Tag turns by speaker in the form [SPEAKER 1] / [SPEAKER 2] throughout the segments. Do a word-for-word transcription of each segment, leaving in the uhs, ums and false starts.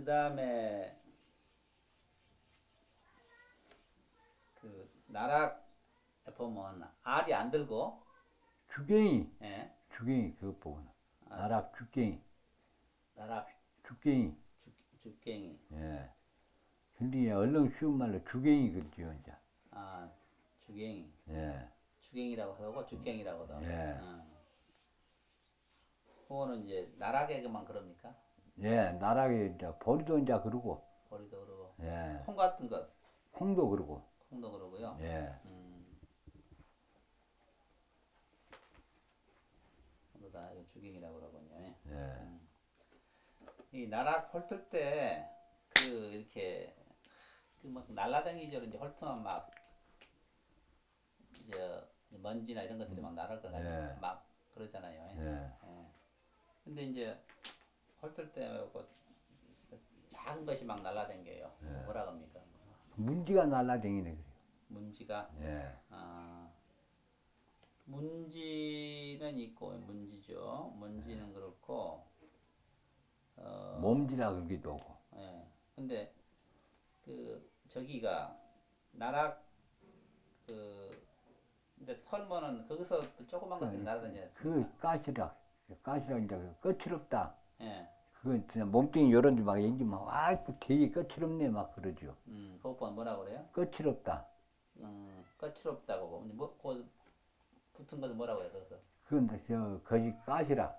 [SPEAKER 1] 그 다음에 그 나락에 보면 알이 안 들고,
[SPEAKER 2] 주갱이,
[SPEAKER 1] 예,
[SPEAKER 2] 주갱이 그것 보고는.
[SPEAKER 1] 아,
[SPEAKER 2] 나락 주갱이,
[SPEAKER 1] 나락
[SPEAKER 2] 주갱이.
[SPEAKER 1] 죽, 죽갱이,
[SPEAKER 2] 예. 근데 얼른 쉬운 말로 주갱이 그러죠, 이제.
[SPEAKER 1] 아, 주갱이,
[SPEAKER 2] 예,
[SPEAKER 1] 주갱이라고 하고 죽갱이라고도 하고,
[SPEAKER 2] 예,
[SPEAKER 1] 어. 그거는 이제 나락에만 그럽니까?
[SPEAKER 2] 예. 나락에 이제 보리도 이제 그러고,
[SPEAKER 1] 보리도 그러고,
[SPEAKER 2] 예.
[SPEAKER 1] 콩 같은 것,
[SPEAKER 2] 콩도 그러고,
[SPEAKER 1] 콩도 그러고요.
[SPEAKER 2] 예,
[SPEAKER 1] 음, 그다 이거 주갱이라고 그러군요.
[SPEAKER 2] 예.
[SPEAKER 1] 음. 이 나락 헐뜰 때 그 이렇게 그 막 날라다니죠. 이제 헐트만 막 이제 먼지나 이런 것들이 막 날아가가지고
[SPEAKER 2] 예,
[SPEAKER 1] 막 그러잖아요.
[SPEAKER 2] 예,
[SPEAKER 1] 예. 근데 이제 헐뜰 때 그 작은 것이 막 날아다녀요. 뭐라 합니까?
[SPEAKER 2] 문지가 날라다니네, 그래요.
[SPEAKER 1] 문지가.
[SPEAKER 2] 예.
[SPEAKER 1] 아, 문지는 있고 문지죠. 문지는 그렇고 어,
[SPEAKER 2] 몸지라 그러기도 하고.
[SPEAKER 1] 예. 근데 그 저기가 나락 그 근데 털면은 거기서 조그만 것들이
[SPEAKER 2] 그,
[SPEAKER 1] 날아다니지
[SPEAKER 2] 그
[SPEAKER 1] 않습니까?
[SPEAKER 2] 가시락, 가시락 이제 그 끝이롭다.
[SPEAKER 1] 예.
[SPEAKER 2] 그건 진짜 몸뚱이 요런 데막 연기면, 와, 되게 끝이롭네, 막 그러죠.
[SPEAKER 1] 음, 그것보다 뭐라 그래요?
[SPEAKER 2] 끝이롭다.
[SPEAKER 1] 음, 까칠없다고. 뭐, 그 붙은 것은 뭐라고 해요, 그래서?
[SPEAKER 2] 그건 저, 거시 가시락.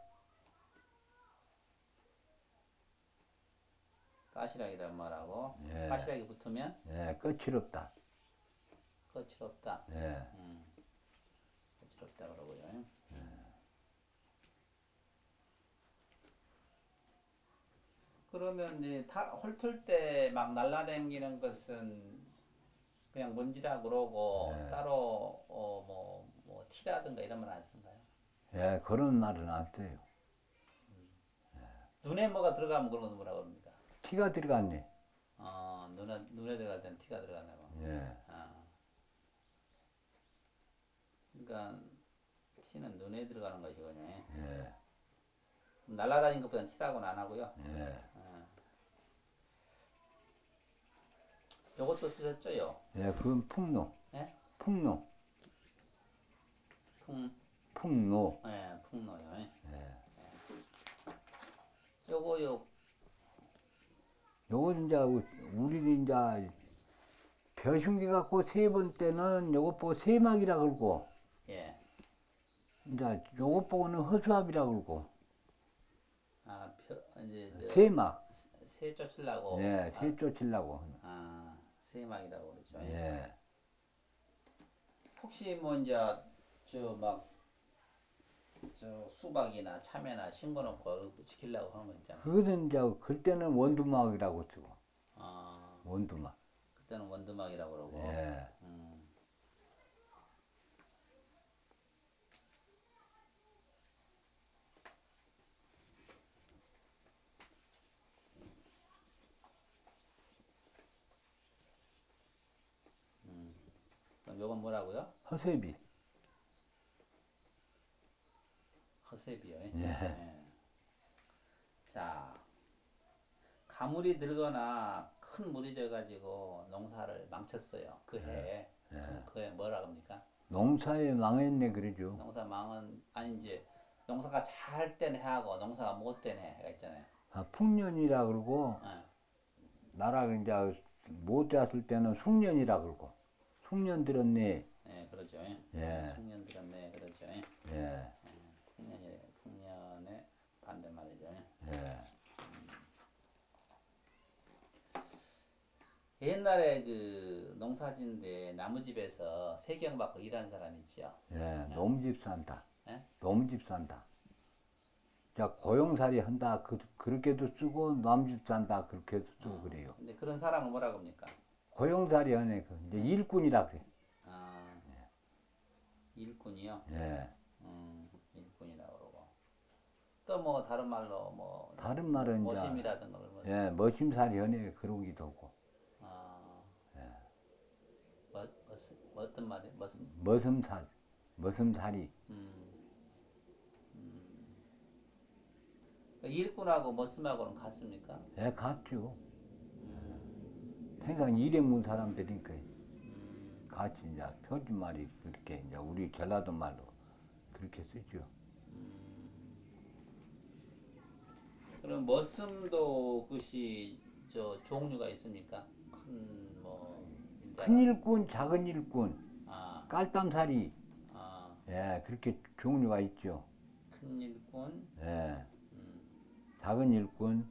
[SPEAKER 1] 까시락이란 말하고,
[SPEAKER 2] 예,
[SPEAKER 1] 까시락이 붙으면
[SPEAKER 2] 예, 끝이롭다.
[SPEAKER 1] 거칠없다.
[SPEAKER 2] 예,
[SPEAKER 1] 음, 거칠없다 그러고요. 그러면 이제 타, 훑을 때 막 날라다니는 것은 그냥 먼지라 그러고
[SPEAKER 2] 예,
[SPEAKER 1] 따로 어, 뭐, 뭐 티라든가 이런 말 안 쓴가요?
[SPEAKER 2] 예, 그런 말은 안 써요.
[SPEAKER 1] 눈에 뭐가 들어가면 그런 것은 뭐라고 합니까?
[SPEAKER 2] 티가 들어갔네.
[SPEAKER 1] 어, 눈에, 눈에 들어갈 때는 티가 들어간다고.
[SPEAKER 2] 예,
[SPEAKER 1] 아, 그러니까 티는 눈에 들어가는 것이거든요.
[SPEAKER 2] 예,
[SPEAKER 1] 날아다니는 것보다는 티라고는 안 하고요.
[SPEAKER 2] 예,
[SPEAKER 1] 어, 요것도 쓰셨죠, 요?
[SPEAKER 2] 예, 그건 풍로.
[SPEAKER 1] 예?
[SPEAKER 2] 풍로.
[SPEAKER 1] 풍,
[SPEAKER 2] 풍로.
[SPEAKER 1] 예, 풍로요. 예.
[SPEAKER 2] 예.
[SPEAKER 1] 요거, 요,
[SPEAKER 2] 요거 이제, 우리 이제, 벼신기 갖고 세 번 때는 요것 보고 세막이라 그러고,
[SPEAKER 1] 예.
[SPEAKER 2] 이제 요것 보고는 허수아비라 그러고,
[SPEAKER 1] 아, 표, 이제, 저,
[SPEAKER 2] 세막.
[SPEAKER 1] 새 쫓으려고,
[SPEAKER 2] 예,
[SPEAKER 1] 아,
[SPEAKER 2] 새 쫓으려고.
[SPEAKER 1] 아, 새막이라고 그러죠. 예.
[SPEAKER 2] 예.
[SPEAKER 1] 혹시 뭐, 이제, 저, 막, 저, 수박이나 참외나 신거 놓고 지키려고 하는 거 있잖아요.
[SPEAKER 2] 그것은 이제, 그때는 원두막이라고 쓰고,
[SPEAKER 1] 아,
[SPEAKER 2] 원두막.
[SPEAKER 1] 그때는 원두막이라고 그러고,
[SPEAKER 2] 예.
[SPEAKER 1] 음, 음. 그럼 요건 뭐라고요?
[SPEAKER 2] 허세비.
[SPEAKER 1] 허세비요. 예.
[SPEAKER 2] 예.
[SPEAKER 1] 예. 자, 가물이 들거나 큰 물이 져가지고 농사를 망쳤어요. 그 해에. 그럼 그 해 뭐라 합니까?
[SPEAKER 2] 농사에 망했네, 그러죠.
[SPEAKER 1] 농사 망은, 아니, 이제, 농사가 잘 된 해하고 농사가 못 된 해가 있잖아요.
[SPEAKER 2] 아, 풍년이라 그러고,
[SPEAKER 1] 예,
[SPEAKER 2] 나라 이제 못 되었을 때는 숙년이라 그러고, 숙년 들었네.
[SPEAKER 1] 예, 그러죠. 예. 예,
[SPEAKER 2] 예,
[SPEAKER 1] 숙년 들었네, 그러죠. 예.
[SPEAKER 2] 예,
[SPEAKER 1] 풍년이, 풍년의 반대말이죠. 예.
[SPEAKER 2] 예,
[SPEAKER 1] 옛날에 그 농사짓는데 나무집에서 세경 받고 일하는 사람 있죠.
[SPEAKER 2] 예,
[SPEAKER 1] 예?
[SPEAKER 2] 농집 산다.
[SPEAKER 1] 예?
[SPEAKER 2] 농집 산다. 자, 고용살이 한다. 그, 그렇게도 쓰고, 남집 산다. 그렇게도 쓰고
[SPEAKER 1] 어,
[SPEAKER 2] 그래요.
[SPEAKER 1] 근데 그런 사람은 뭐라고 합니까?
[SPEAKER 2] 고용살이 하네. 그 이제
[SPEAKER 1] 예?
[SPEAKER 2] 일꾼이라 그래.
[SPEAKER 1] 아, 일꾼이요.
[SPEAKER 2] 예.
[SPEAKER 1] 음, 일꾼이라고 그러고. 또 뭐 다른 말로 뭐,
[SPEAKER 2] 다른
[SPEAKER 1] 뭐
[SPEAKER 2] 말은 이제,
[SPEAKER 1] 모심이라든가 뭐,
[SPEAKER 2] 예, 머심살이 하네. 그러기도 하고.
[SPEAKER 1] 아, 뭐, 무슨, 뭐 어떤 말이, 무슨,
[SPEAKER 2] 머슴살, 머슴살이.
[SPEAKER 1] 음, 음. 그 일꾼하고 머슴하고는 같습니까?
[SPEAKER 2] 예, 같죠. 항상 일해본 사람들이니까
[SPEAKER 1] 음,
[SPEAKER 2] 같이 이제 표준말이 그렇게 이제 우리 전라도 말로 그렇게 쓰죠.
[SPEAKER 1] 그럼 머슴도 그것이 저 종류가 있습니까? 큰뭐
[SPEAKER 2] 큰
[SPEAKER 1] 인자가
[SPEAKER 2] 일꾼, 작은 일꾼,
[SPEAKER 1] 아,
[SPEAKER 2] 깔땀살이,
[SPEAKER 1] 아,
[SPEAKER 2] 예, 그렇게 종류가 있죠.
[SPEAKER 1] 큰 일꾼,
[SPEAKER 2] 예,
[SPEAKER 1] 음,
[SPEAKER 2] 작은 일꾼,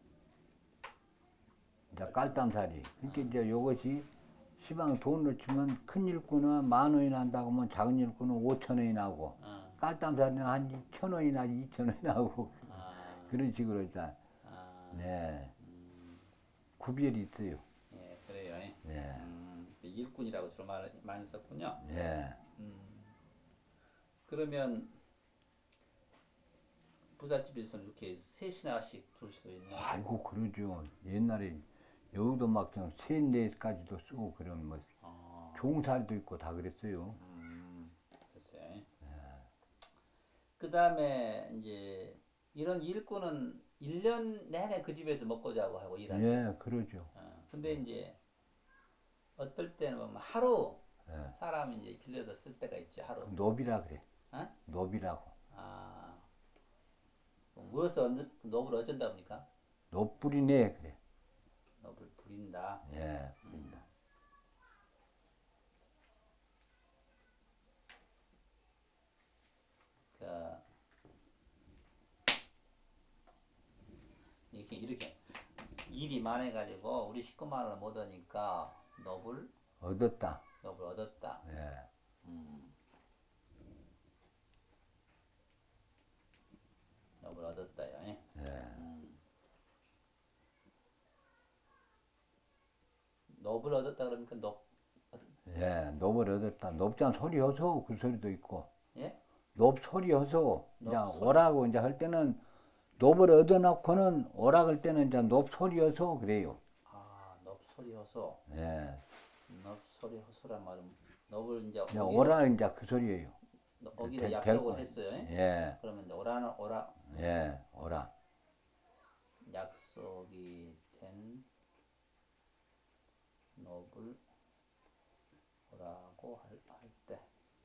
[SPEAKER 2] 이제
[SPEAKER 1] 깔끔,
[SPEAKER 2] 깔땀살이. 그러니까
[SPEAKER 1] 아,
[SPEAKER 2] 이제 이것이 시방 돈을 치면 큰 일꾼은 만 원이 난다고 하면 작은 일꾼은 오천 원이 나고,
[SPEAKER 1] 아,
[SPEAKER 2] 깔땀살이는 한 천 원이나 이천 원이 나고,
[SPEAKER 1] 아,
[SPEAKER 2] 그런 식으로 일단,
[SPEAKER 1] 아,
[SPEAKER 2] 네,
[SPEAKER 1] 음,
[SPEAKER 2] 구별이 있어요.
[SPEAKER 1] 예, 그래요. 예.
[SPEAKER 2] 예,
[SPEAKER 1] 음, 일꾼이라고 주로 말, 많이 썼군요.
[SPEAKER 2] 예.
[SPEAKER 1] 음, 그러면 부잣집에서는 이렇게 셋이나씩 둘 수도 있는,
[SPEAKER 2] 아이고, 그러죠. 옛날에 여의도 막장 셋, 넷까지도 쓰고, 그런 뭐,
[SPEAKER 1] 어,
[SPEAKER 2] 종살도 있고 다 그랬어요.
[SPEAKER 1] 음, 글쎄. 그 다음에 이제 이런 일꾼은 일 년 내내 그 집에서 먹고 자고 하고 일하죠.
[SPEAKER 2] 예, 그러죠.
[SPEAKER 1] 어, 근데 이제 어떨 때는 보면 하루
[SPEAKER 2] 예.
[SPEAKER 1] 사람이 이제 빌려서 쓸 때가 있죠. 하루.
[SPEAKER 2] 그 노비라 그래.
[SPEAKER 1] 어?
[SPEAKER 2] 노비라고.
[SPEAKER 1] 아, 무엇을 얻는, 노블 어쩐다 보니까
[SPEAKER 2] 노뿌리네, 그래.
[SPEAKER 1] 노블 부린다.
[SPEAKER 2] 예, 부린다.
[SPEAKER 1] 그 이렇게 이렇게 일이 많아가지고 우리 식구만 원을 못 얻으니까 노블
[SPEAKER 2] 얻었다.
[SPEAKER 1] 노블 얻었다.
[SPEAKER 2] 예,
[SPEAKER 1] 음, 노블 얻었다요. 예.
[SPEAKER 2] 예.
[SPEAKER 1] 음, 노블 얻었다 그러니까 노
[SPEAKER 2] 예, 노을 얻었다. 높잔 소리 여서 그 소리도 있고.
[SPEAKER 1] 예?
[SPEAKER 2] 높 소리 여서, 이제
[SPEAKER 1] 높 소리.
[SPEAKER 2] 오라고 이제 할 때는 높을 얻어놓고는 오라 할 때는 이제 높 소리 여서 그래요.
[SPEAKER 1] 아, 넙소리 허소.
[SPEAKER 2] 예.
[SPEAKER 1] 넙소리 허소란 말은 넙을 이제
[SPEAKER 2] 이제
[SPEAKER 1] 어기로
[SPEAKER 2] 오라 이제 그 소리예요.
[SPEAKER 1] 어기로
[SPEAKER 2] 될,
[SPEAKER 1] 약속을
[SPEAKER 2] 거.
[SPEAKER 1] 했어요. 예?
[SPEAKER 2] 예,
[SPEAKER 1] 그러면 이제 오라는 오라
[SPEAKER 2] 예, 오라.
[SPEAKER 1] 약속이 된 넙을 오라고 할, 할 때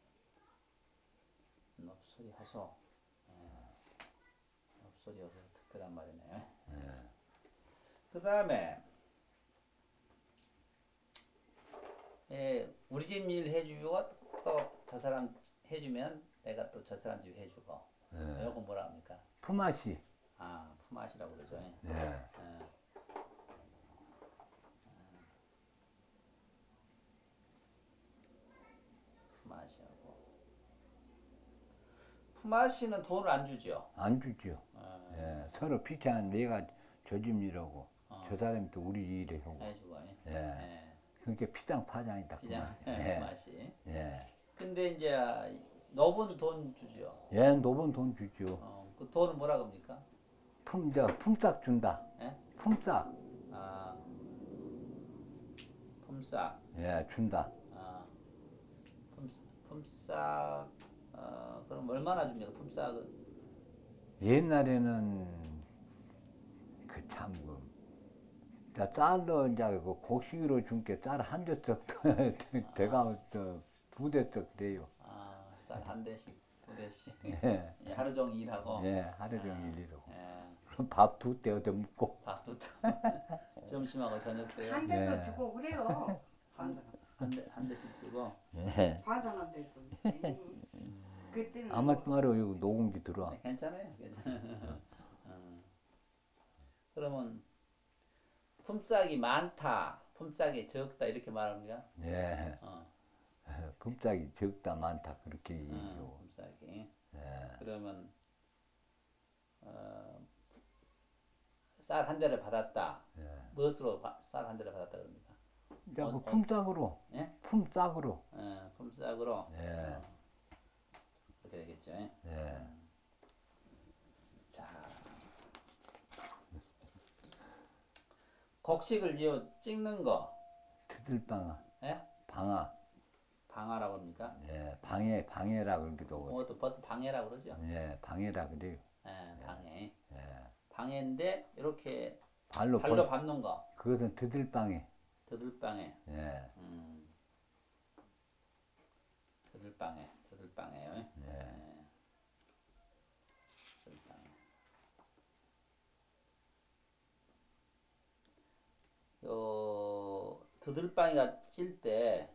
[SPEAKER 1] 넙소리 허소. 넙소리 허소 특별한 말이네요. 그 다음에 예, 우리 집 일 해주고 또 저 사람 해주면 내가 또 저 사람 집 해주고.
[SPEAKER 2] 예.
[SPEAKER 1] 이거 뭐라 합니까?
[SPEAKER 2] 품앗이.
[SPEAKER 1] 아, 품앗이라고 그러죠. 예.
[SPEAKER 2] 예,
[SPEAKER 1] 예. 품앗이하고 품앗이는 돈을 안 주죠.
[SPEAKER 2] 안 주죠.
[SPEAKER 1] 어,
[SPEAKER 2] 예, 서로 피치하는 내가 저 집 일하고
[SPEAKER 1] 어,
[SPEAKER 2] 저 사람이 또 우리 일에 하고.
[SPEAKER 1] 해주고 예.
[SPEAKER 2] 예,
[SPEAKER 1] 예.
[SPEAKER 2] 그렇게 피장 파장이다 그
[SPEAKER 1] 그냥
[SPEAKER 2] 말이야. 예,
[SPEAKER 1] 품앗이.
[SPEAKER 2] 예.
[SPEAKER 1] 근데 이제 너분 돈 주죠.
[SPEAKER 2] 예, 노번 돈 주죠.
[SPEAKER 1] 어, 그 돈은 뭐라 그럽니까?
[SPEAKER 2] 품, 저, 품삯 준다.
[SPEAKER 1] 예?
[SPEAKER 2] 품삯.
[SPEAKER 1] 아, 품삯.
[SPEAKER 2] 예, 준다.
[SPEAKER 1] 아, 품, 품삯. 어, 그럼 얼마나 줍니까? 품삯은
[SPEAKER 2] 옛날에는 그 참, 그, 자, 쌀로 이제 그 곡식으로 준 게 쌀 한 대씩 대가 두 대씩 돼요.
[SPEAKER 1] 아, 쌀 한 대씩, 두 대씩.
[SPEAKER 2] 예,
[SPEAKER 1] 예, 하루 종일 일하고.
[SPEAKER 2] 예, 하루
[SPEAKER 1] 아,
[SPEAKER 2] 종일 이러고.
[SPEAKER 1] 예,
[SPEAKER 2] 그럼 밥 두 대 얻어 먹고.
[SPEAKER 1] 밥도 점심하고 저녁 때요.
[SPEAKER 3] 한 대도
[SPEAKER 2] 예.
[SPEAKER 3] 주고 그래요.
[SPEAKER 1] 한,
[SPEAKER 3] 반찬.
[SPEAKER 1] 한, 대, 한 대씩 주고.
[SPEAKER 2] 예.
[SPEAKER 3] 반찬한 대도. 음. 그때는
[SPEAKER 2] 아무
[SPEAKER 3] 뭐
[SPEAKER 2] 말로 이거 녹음기 들어와.
[SPEAKER 1] 네, 괜찮아요, 괜찮아요. 어. 그러면 품삯이 많다, 품삯이 적다 이렇게 말합니까?
[SPEAKER 2] 예.
[SPEAKER 1] 어,
[SPEAKER 2] 품삯이 적다 많다 그렇게
[SPEAKER 1] 어,
[SPEAKER 2] 얘기죠.
[SPEAKER 1] 품삯이.
[SPEAKER 2] 예.
[SPEAKER 1] 그러면 어, 쌀 한 대를 받았다. 무엇으로 쌀 한 대를 받았다 그럽니까?
[SPEAKER 2] 야,
[SPEAKER 1] 어,
[SPEAKER 2] 그
[SPEAKER 1] 어,
[SPEAKER 2] 품삯으로,
[SPEAKER 1] 예?
[SPEAKER 2] 품삯으로.
[SPEAKER 1] 어, 품삯으로.
[SPEAKER 2] 예.
[SPEAKER 1] 어, 그렇게 되겠죠.
[SPEAKER 2] 예.
[SPEAKER 1] 자, 곡식을 지어 찍는 거,
[SPEAKER 2] 트들방아,
[SPEAKER 1] 예?
[SPEAKER 2] 방아.
[SPEAKER 1] 방아라고 합니까?
[SPEAKER 2] 예, 방해, 방해라 그러기도 하고.
[SPEAKER 1] 그것도 보통 방해라고 그러죠.
[SPEAKER 2] 예, 방해라 그래요.
[SPEAKER 1] 예, 방해.
[SPEAKER 2] 예.
[SPEAKER 1] 방해인데 이렇게
[SPEAKER 2] 발로
[SPEAKER 1] 발로
[SPEAKER 2] 번,
[SPEAKER 1] 밟는 거.
[SPEAKER 2] 그것은 드들방해.
[SPEAKER 1] 드들방해.
[SPEAKER 2] 예,
[SPEAKER 1] 음. 드들방해. 드들방해요.
[SPEAKER 2] 예.
[SPEAKER 1] 예. 드들방해. 요 드들방이가 찔 때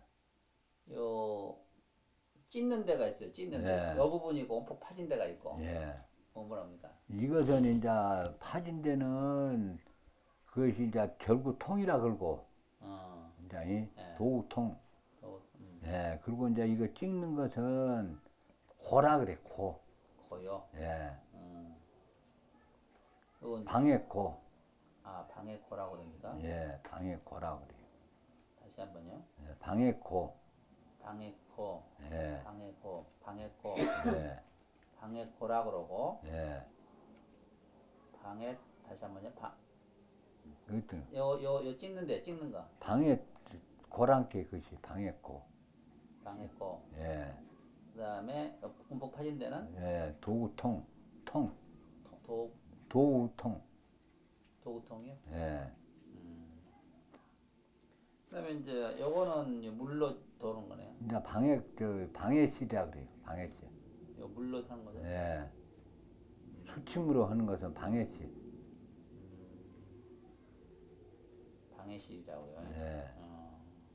[SPEAKER 1] 요 찢는 데가 있어요. 찢는 데.
[SPEAKER 2] 예.
[SPEAKER 1] 요 부분이 있고 움푹 파진 데가 있고.
[SPEAKER 2] 예.
[SPEAKER 1] 뭐 뭐랍니까?
[SPEAKER 2] 이것은 이제 파진 데는 그것이 이제 결구통이라 그러고,
[SPEAKER 1] 어.
[SPEAKER 2] 이제 이
[SPEAKER 1] 예.
[SPEAKER 2] 도구통.
[SPEAKER 1] 또, 음.
[SPEAKER 2] 예, 그리고 이제 이거 찍는 것은 코라 그래, 코.
[SPEAKER 1] 고요.
[SPEAKER 2] 예.
[SPEAKER 1] 음. 이건
[SPEAKER 2] 방해코.
[SPEAKER 1] 아 방해코라고 그럽니까?
[SPEAKER 2] 예, 방해코라 그래요.
[SPEAKER 1] 다시 한번요.
[SPEAKER 2] 예, 방해코.
[SPEAKER 1] 방해코,
[SPEAKER 2] 예,
[SPEAKER 1] 방해코, 방해코,
[SPEAKER 2] 예,
[SPEAKER 1] 방해코라 그러고
[SPEAKER 2] 예.
[SPEAKER 1] 방해 다시 한번요. 방,
[SPEAKER 2] 그것도
[SPEAKER 1] 요, 요, 요 찍는데 찍는 거.
[SPEAKER 2] 방해 고랑께 그것이 방해코.
[SPEAKER 1] 방해코.
[SPEAKER 2] 예,
[SPEAKER 1] 그다음에 움푹 파진 데는
[SPEAKER 2] 예, 도구통. 통.
[SPEAKER 1] 도,
[SPEAKER 2] 도구통.
[SPEAKER 1] 도구통이요.
[SPEAKER 2] 예.
[SPEAKER 1] 음. 그다음에 이제 요거는 물로 도는 거네요.
[SPEAKER 2] 이제 방해, 저, 방해실이라 그래요. 방해실.
[SPEAKER 1] 요 물로 타는 거죠.
[SPEAKER 2] 예. 수침으로 하는 것은 방해실.
[SPEAKER 1] 음. 방해실이라고요.
[SPEAKER 2] 예.
[SPEAKER 1] 어.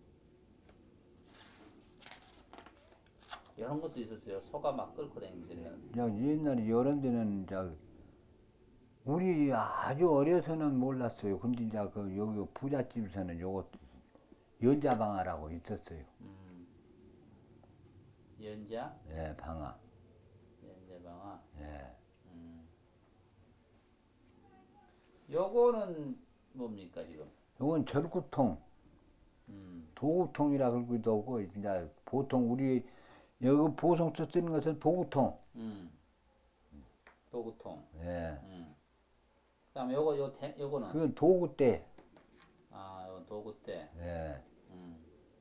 [SPEAKER 1] 이런 것도 있었어요. 소가 막 끌고 다니는
[SPEAKER 2] 야, 옛날에 이런 데는 이제 우리 아주 어려서는 몰랐어요. 근데 이제 그 여기 부잣집에서는 요거 연자방아라고 있었어요.
[SPEAKER 1] 음. 연자,
[SPEAKER 2] 예, 방아.
[SPEAKER 1] 연자방아.
[SPEAKER 2] 예.
[SPEAKER 1] 음. 요거는 뭡니까 지금?
[SPEAKER 2] 요건 절구통,
[SPEAKER 1] 음.
[SPEAKER 2] 도구통이라 그러기도 하고, 이제 보통 우리 여기 보성서 쓰는 것은 도구통.
[SPEAKER 1] 음. 도구통.
[SPEAKER 2] 예.
[SPEAKER 1] 음. 그다음에 요거 요 대, 요거는
[SPEAKER 2] 그건 도구대.
[SPEAKER 1] 아, 요 도구대.
[SPEAKER 2] 예.
[SPEAKER 1] 음.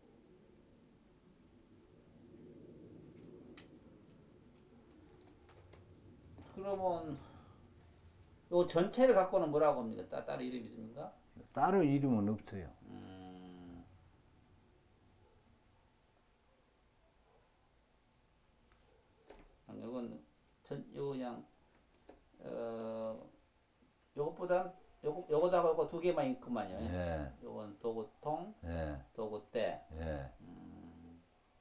[SPEAKER 1] 그러면 요 전체를 갖고는 뭐라고 합니까? 따, 따로 이름이 있습니까?
[SPEAKER 2] 따로 이름은 없어요.
[SPEAKER 1] 음. 요건 전 요 그냥 어 요것보단 요거 요거다가 요거 두 개만 있구만요.
[SPEAKER 2] 예.
[SPEAKER 1] 요건 도구통,
[SPEAKER 2] 예.
[SPEAKER 1] 도구대.
[SPEAKER 2] 예.
[SPEAKER 1] 음.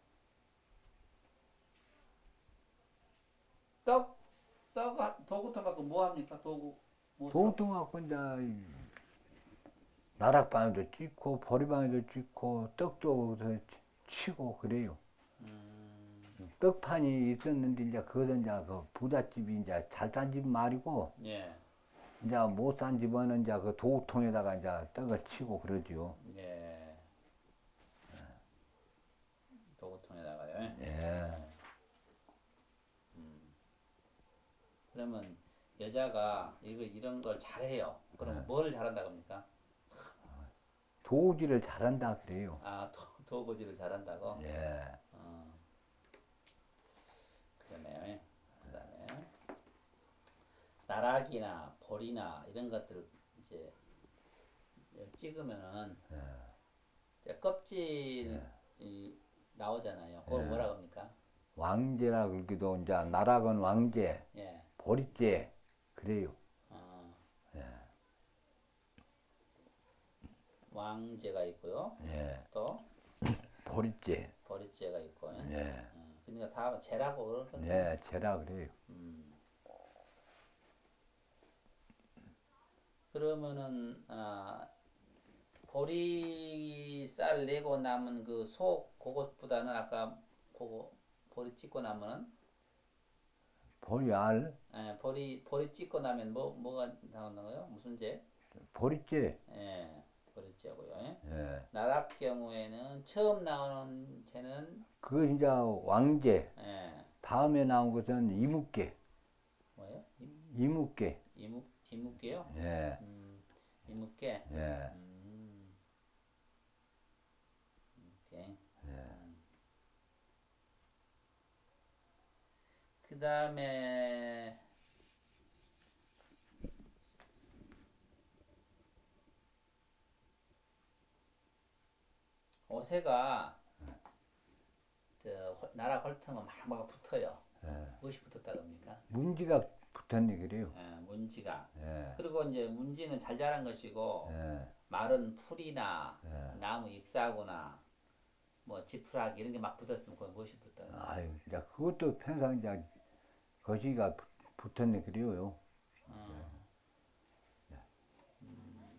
[SPEAKER 1] 떡, 떡, 도구통 갖고 뭐 합니까? 도구, 뭐 써?
[SPEAKER 2] 도구통 갖고 이제 나락방에도 찍고, 보리방에도 찍고, 떡도 치고 그래요.
[SPEAKER 1] 음,
[SPEAKER 2] 떡판이 있었는데 이제 그것은 이제 그 부잣집이 이제 잘 산 집 말이고,
[SPEAKER 1] 예,
[SPEAKER 2] 이제 못 산 집은 이제 그 도구통에다가 이제 떡을 치고 그러죠.
[SPEAKER 1] 예. 도구통에다가요.
[SPEAKER 2] 예.
[SPEAKER 1] 예. 음. 그러면 여자가 이거 이런 걸 잘해요. 그럼 뭘 잘한다고 합니까?
[SPEAKER 2] 도우지를 잘한다 그래요.
[SPEAKER 1] 아, 도, 도구질을 잘한다고?
[SPEAKER 2] 예.
[SPEAKER 1] 어, 그러네요. 그다음에 나락이나 볼이나 이런 것들 이제 찍으면은 이제 껍질이 나오잖아요. 그걸
[SPEAKER 2] 예.
[SPEAKER 1] 뭐라고 합니까?
[SPEAKER 2] 왕제라 그러기도 이제 나락은 왕제,
[SPEAKER 1] 예.
[SPEAKER 2] 보리제 그래요.
[SPEAKER 1] 어,
[SPEAKER 2] 예.
[SPEAKER 1] 왕제가 있고요.
[SPEAKER 2] 예.
[SPEAKER 1] 또
[SPEAKER 2] 보리제.
[SPEAKER 1] 보리제가 있고. 예.
[SPEAKER 2] 예.
[SPEAKER 1] 어, 그러니까 다 제라고 그러거든요.
[SPEAKER 2] 예, 제라 그래요.
[SPEAKER 1] 음. 그러면은 아, 보리쌀 내고 남은 그 속 그것보다는 아까 그거 보리 찍고 나면은
[SPEAKER 2] 보리알,
[SPEAKER 1] 예, 보리 보리 찍고 나면 뭐 뭐가 나오는 거요? 무슨 제?
[SPEAKER 2] 보리제.
[SPEAKER 1] 예, 보리제고요. 예.
[SPEAKER 2] 예.
[SPEAKER 1] 나락 경우에는 처음 나오는 제는
[SPEAKER 2] 그거 이제 왕제.
[SPEAKER 1] 예,
[SPEAKER 2] 다음에 나온 것은 이묵계.
[SPEAKER 1] 뭐예요? 이-
[SPEAKER 2] 이묵계.
[SPEAKER 1] 이묵 이묵게요?
[SPEAKER 2] 예.
[SPEAKER 1] 음, 이묵게.
[SPEAKER 2] 예.
[SPEAKER 1] 음, 이묵게. 음. 그 다음에 요새가 저 나라 헐트면 막, 막 붙어요.
[SPEAKER 2] 예.
[SPEAKER 1] 무엇이 붙었다 그럽니까?
[SPEAKER 2] 문지가 붙었네 그래요.
[SPEAKER 1] 예, 문지가.
[SPEAKER 2] 예.
[SPEAKER 1] 그리고 이제 문지는 잘 자란 것이고
[SPEAKER 2] 예.
[SPEAKER 1] 마른 풀이나
[SPEAKER 2] 예.
[SPEAKER 1] 나무 잎사구나 뭐 지푸라기 이런 게 막 붙었으면 그건 무엇이 붙었다.
[SPEAKER 2] 아유, 이제 그것도 평상 이제 거시기가 붙- 붙었네 그래요.
[SPEAKER 1] 어. 음.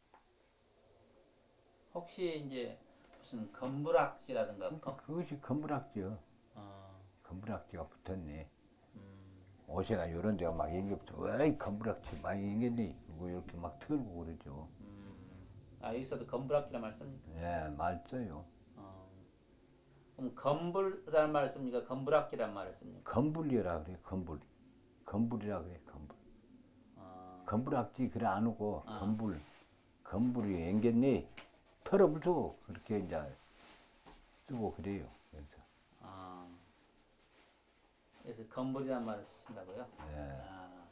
[SPEAKER 1] 혹시 이제 무슨 건불악지라든가
[SPEAKER 2] 그러니까
[SPEAKER 1] 검,
[SPEAKER 2] 그것이 건물학지요.
[SPEAKER 1] 어,
[SPEAKER 2] 건물학지가 붙었네.
[SPEAKER 1] 음,
[SPEAKER 2] 옷에가 이런 데가 막 연결부터 왜 건물학지 많이 연결돼 뭐 이렇게 막 털고 그러죠.
[SPEAKER 1] 음. 아 여기서도 건불악지란 말 씁니까?
[SPEAKER 2] 예, 말 써요.
[SPEAKER 1] 어. 그럼 건불이라는 말을 씁니까? 건불악기란 말을 씁니까?
[SPEAKER 2] 건불이라 그래, 건불. 건불이라 그래, 건불.
[SPEAKER 1] 어,
[SPEAKER 2] 건불학지 그래 안 오고
[SPEAKER 1] 어.
[SPEAKER 2] 건불. 건불이 연결네. 털어부터 그렇게 이제 쓰고 그래요. 그래서
[SPEAKER 1] 어. 그래서 건불이란 말을 쓰신다고요?
[SPEAKER 2] 예.
[SPEAKER 1] 아.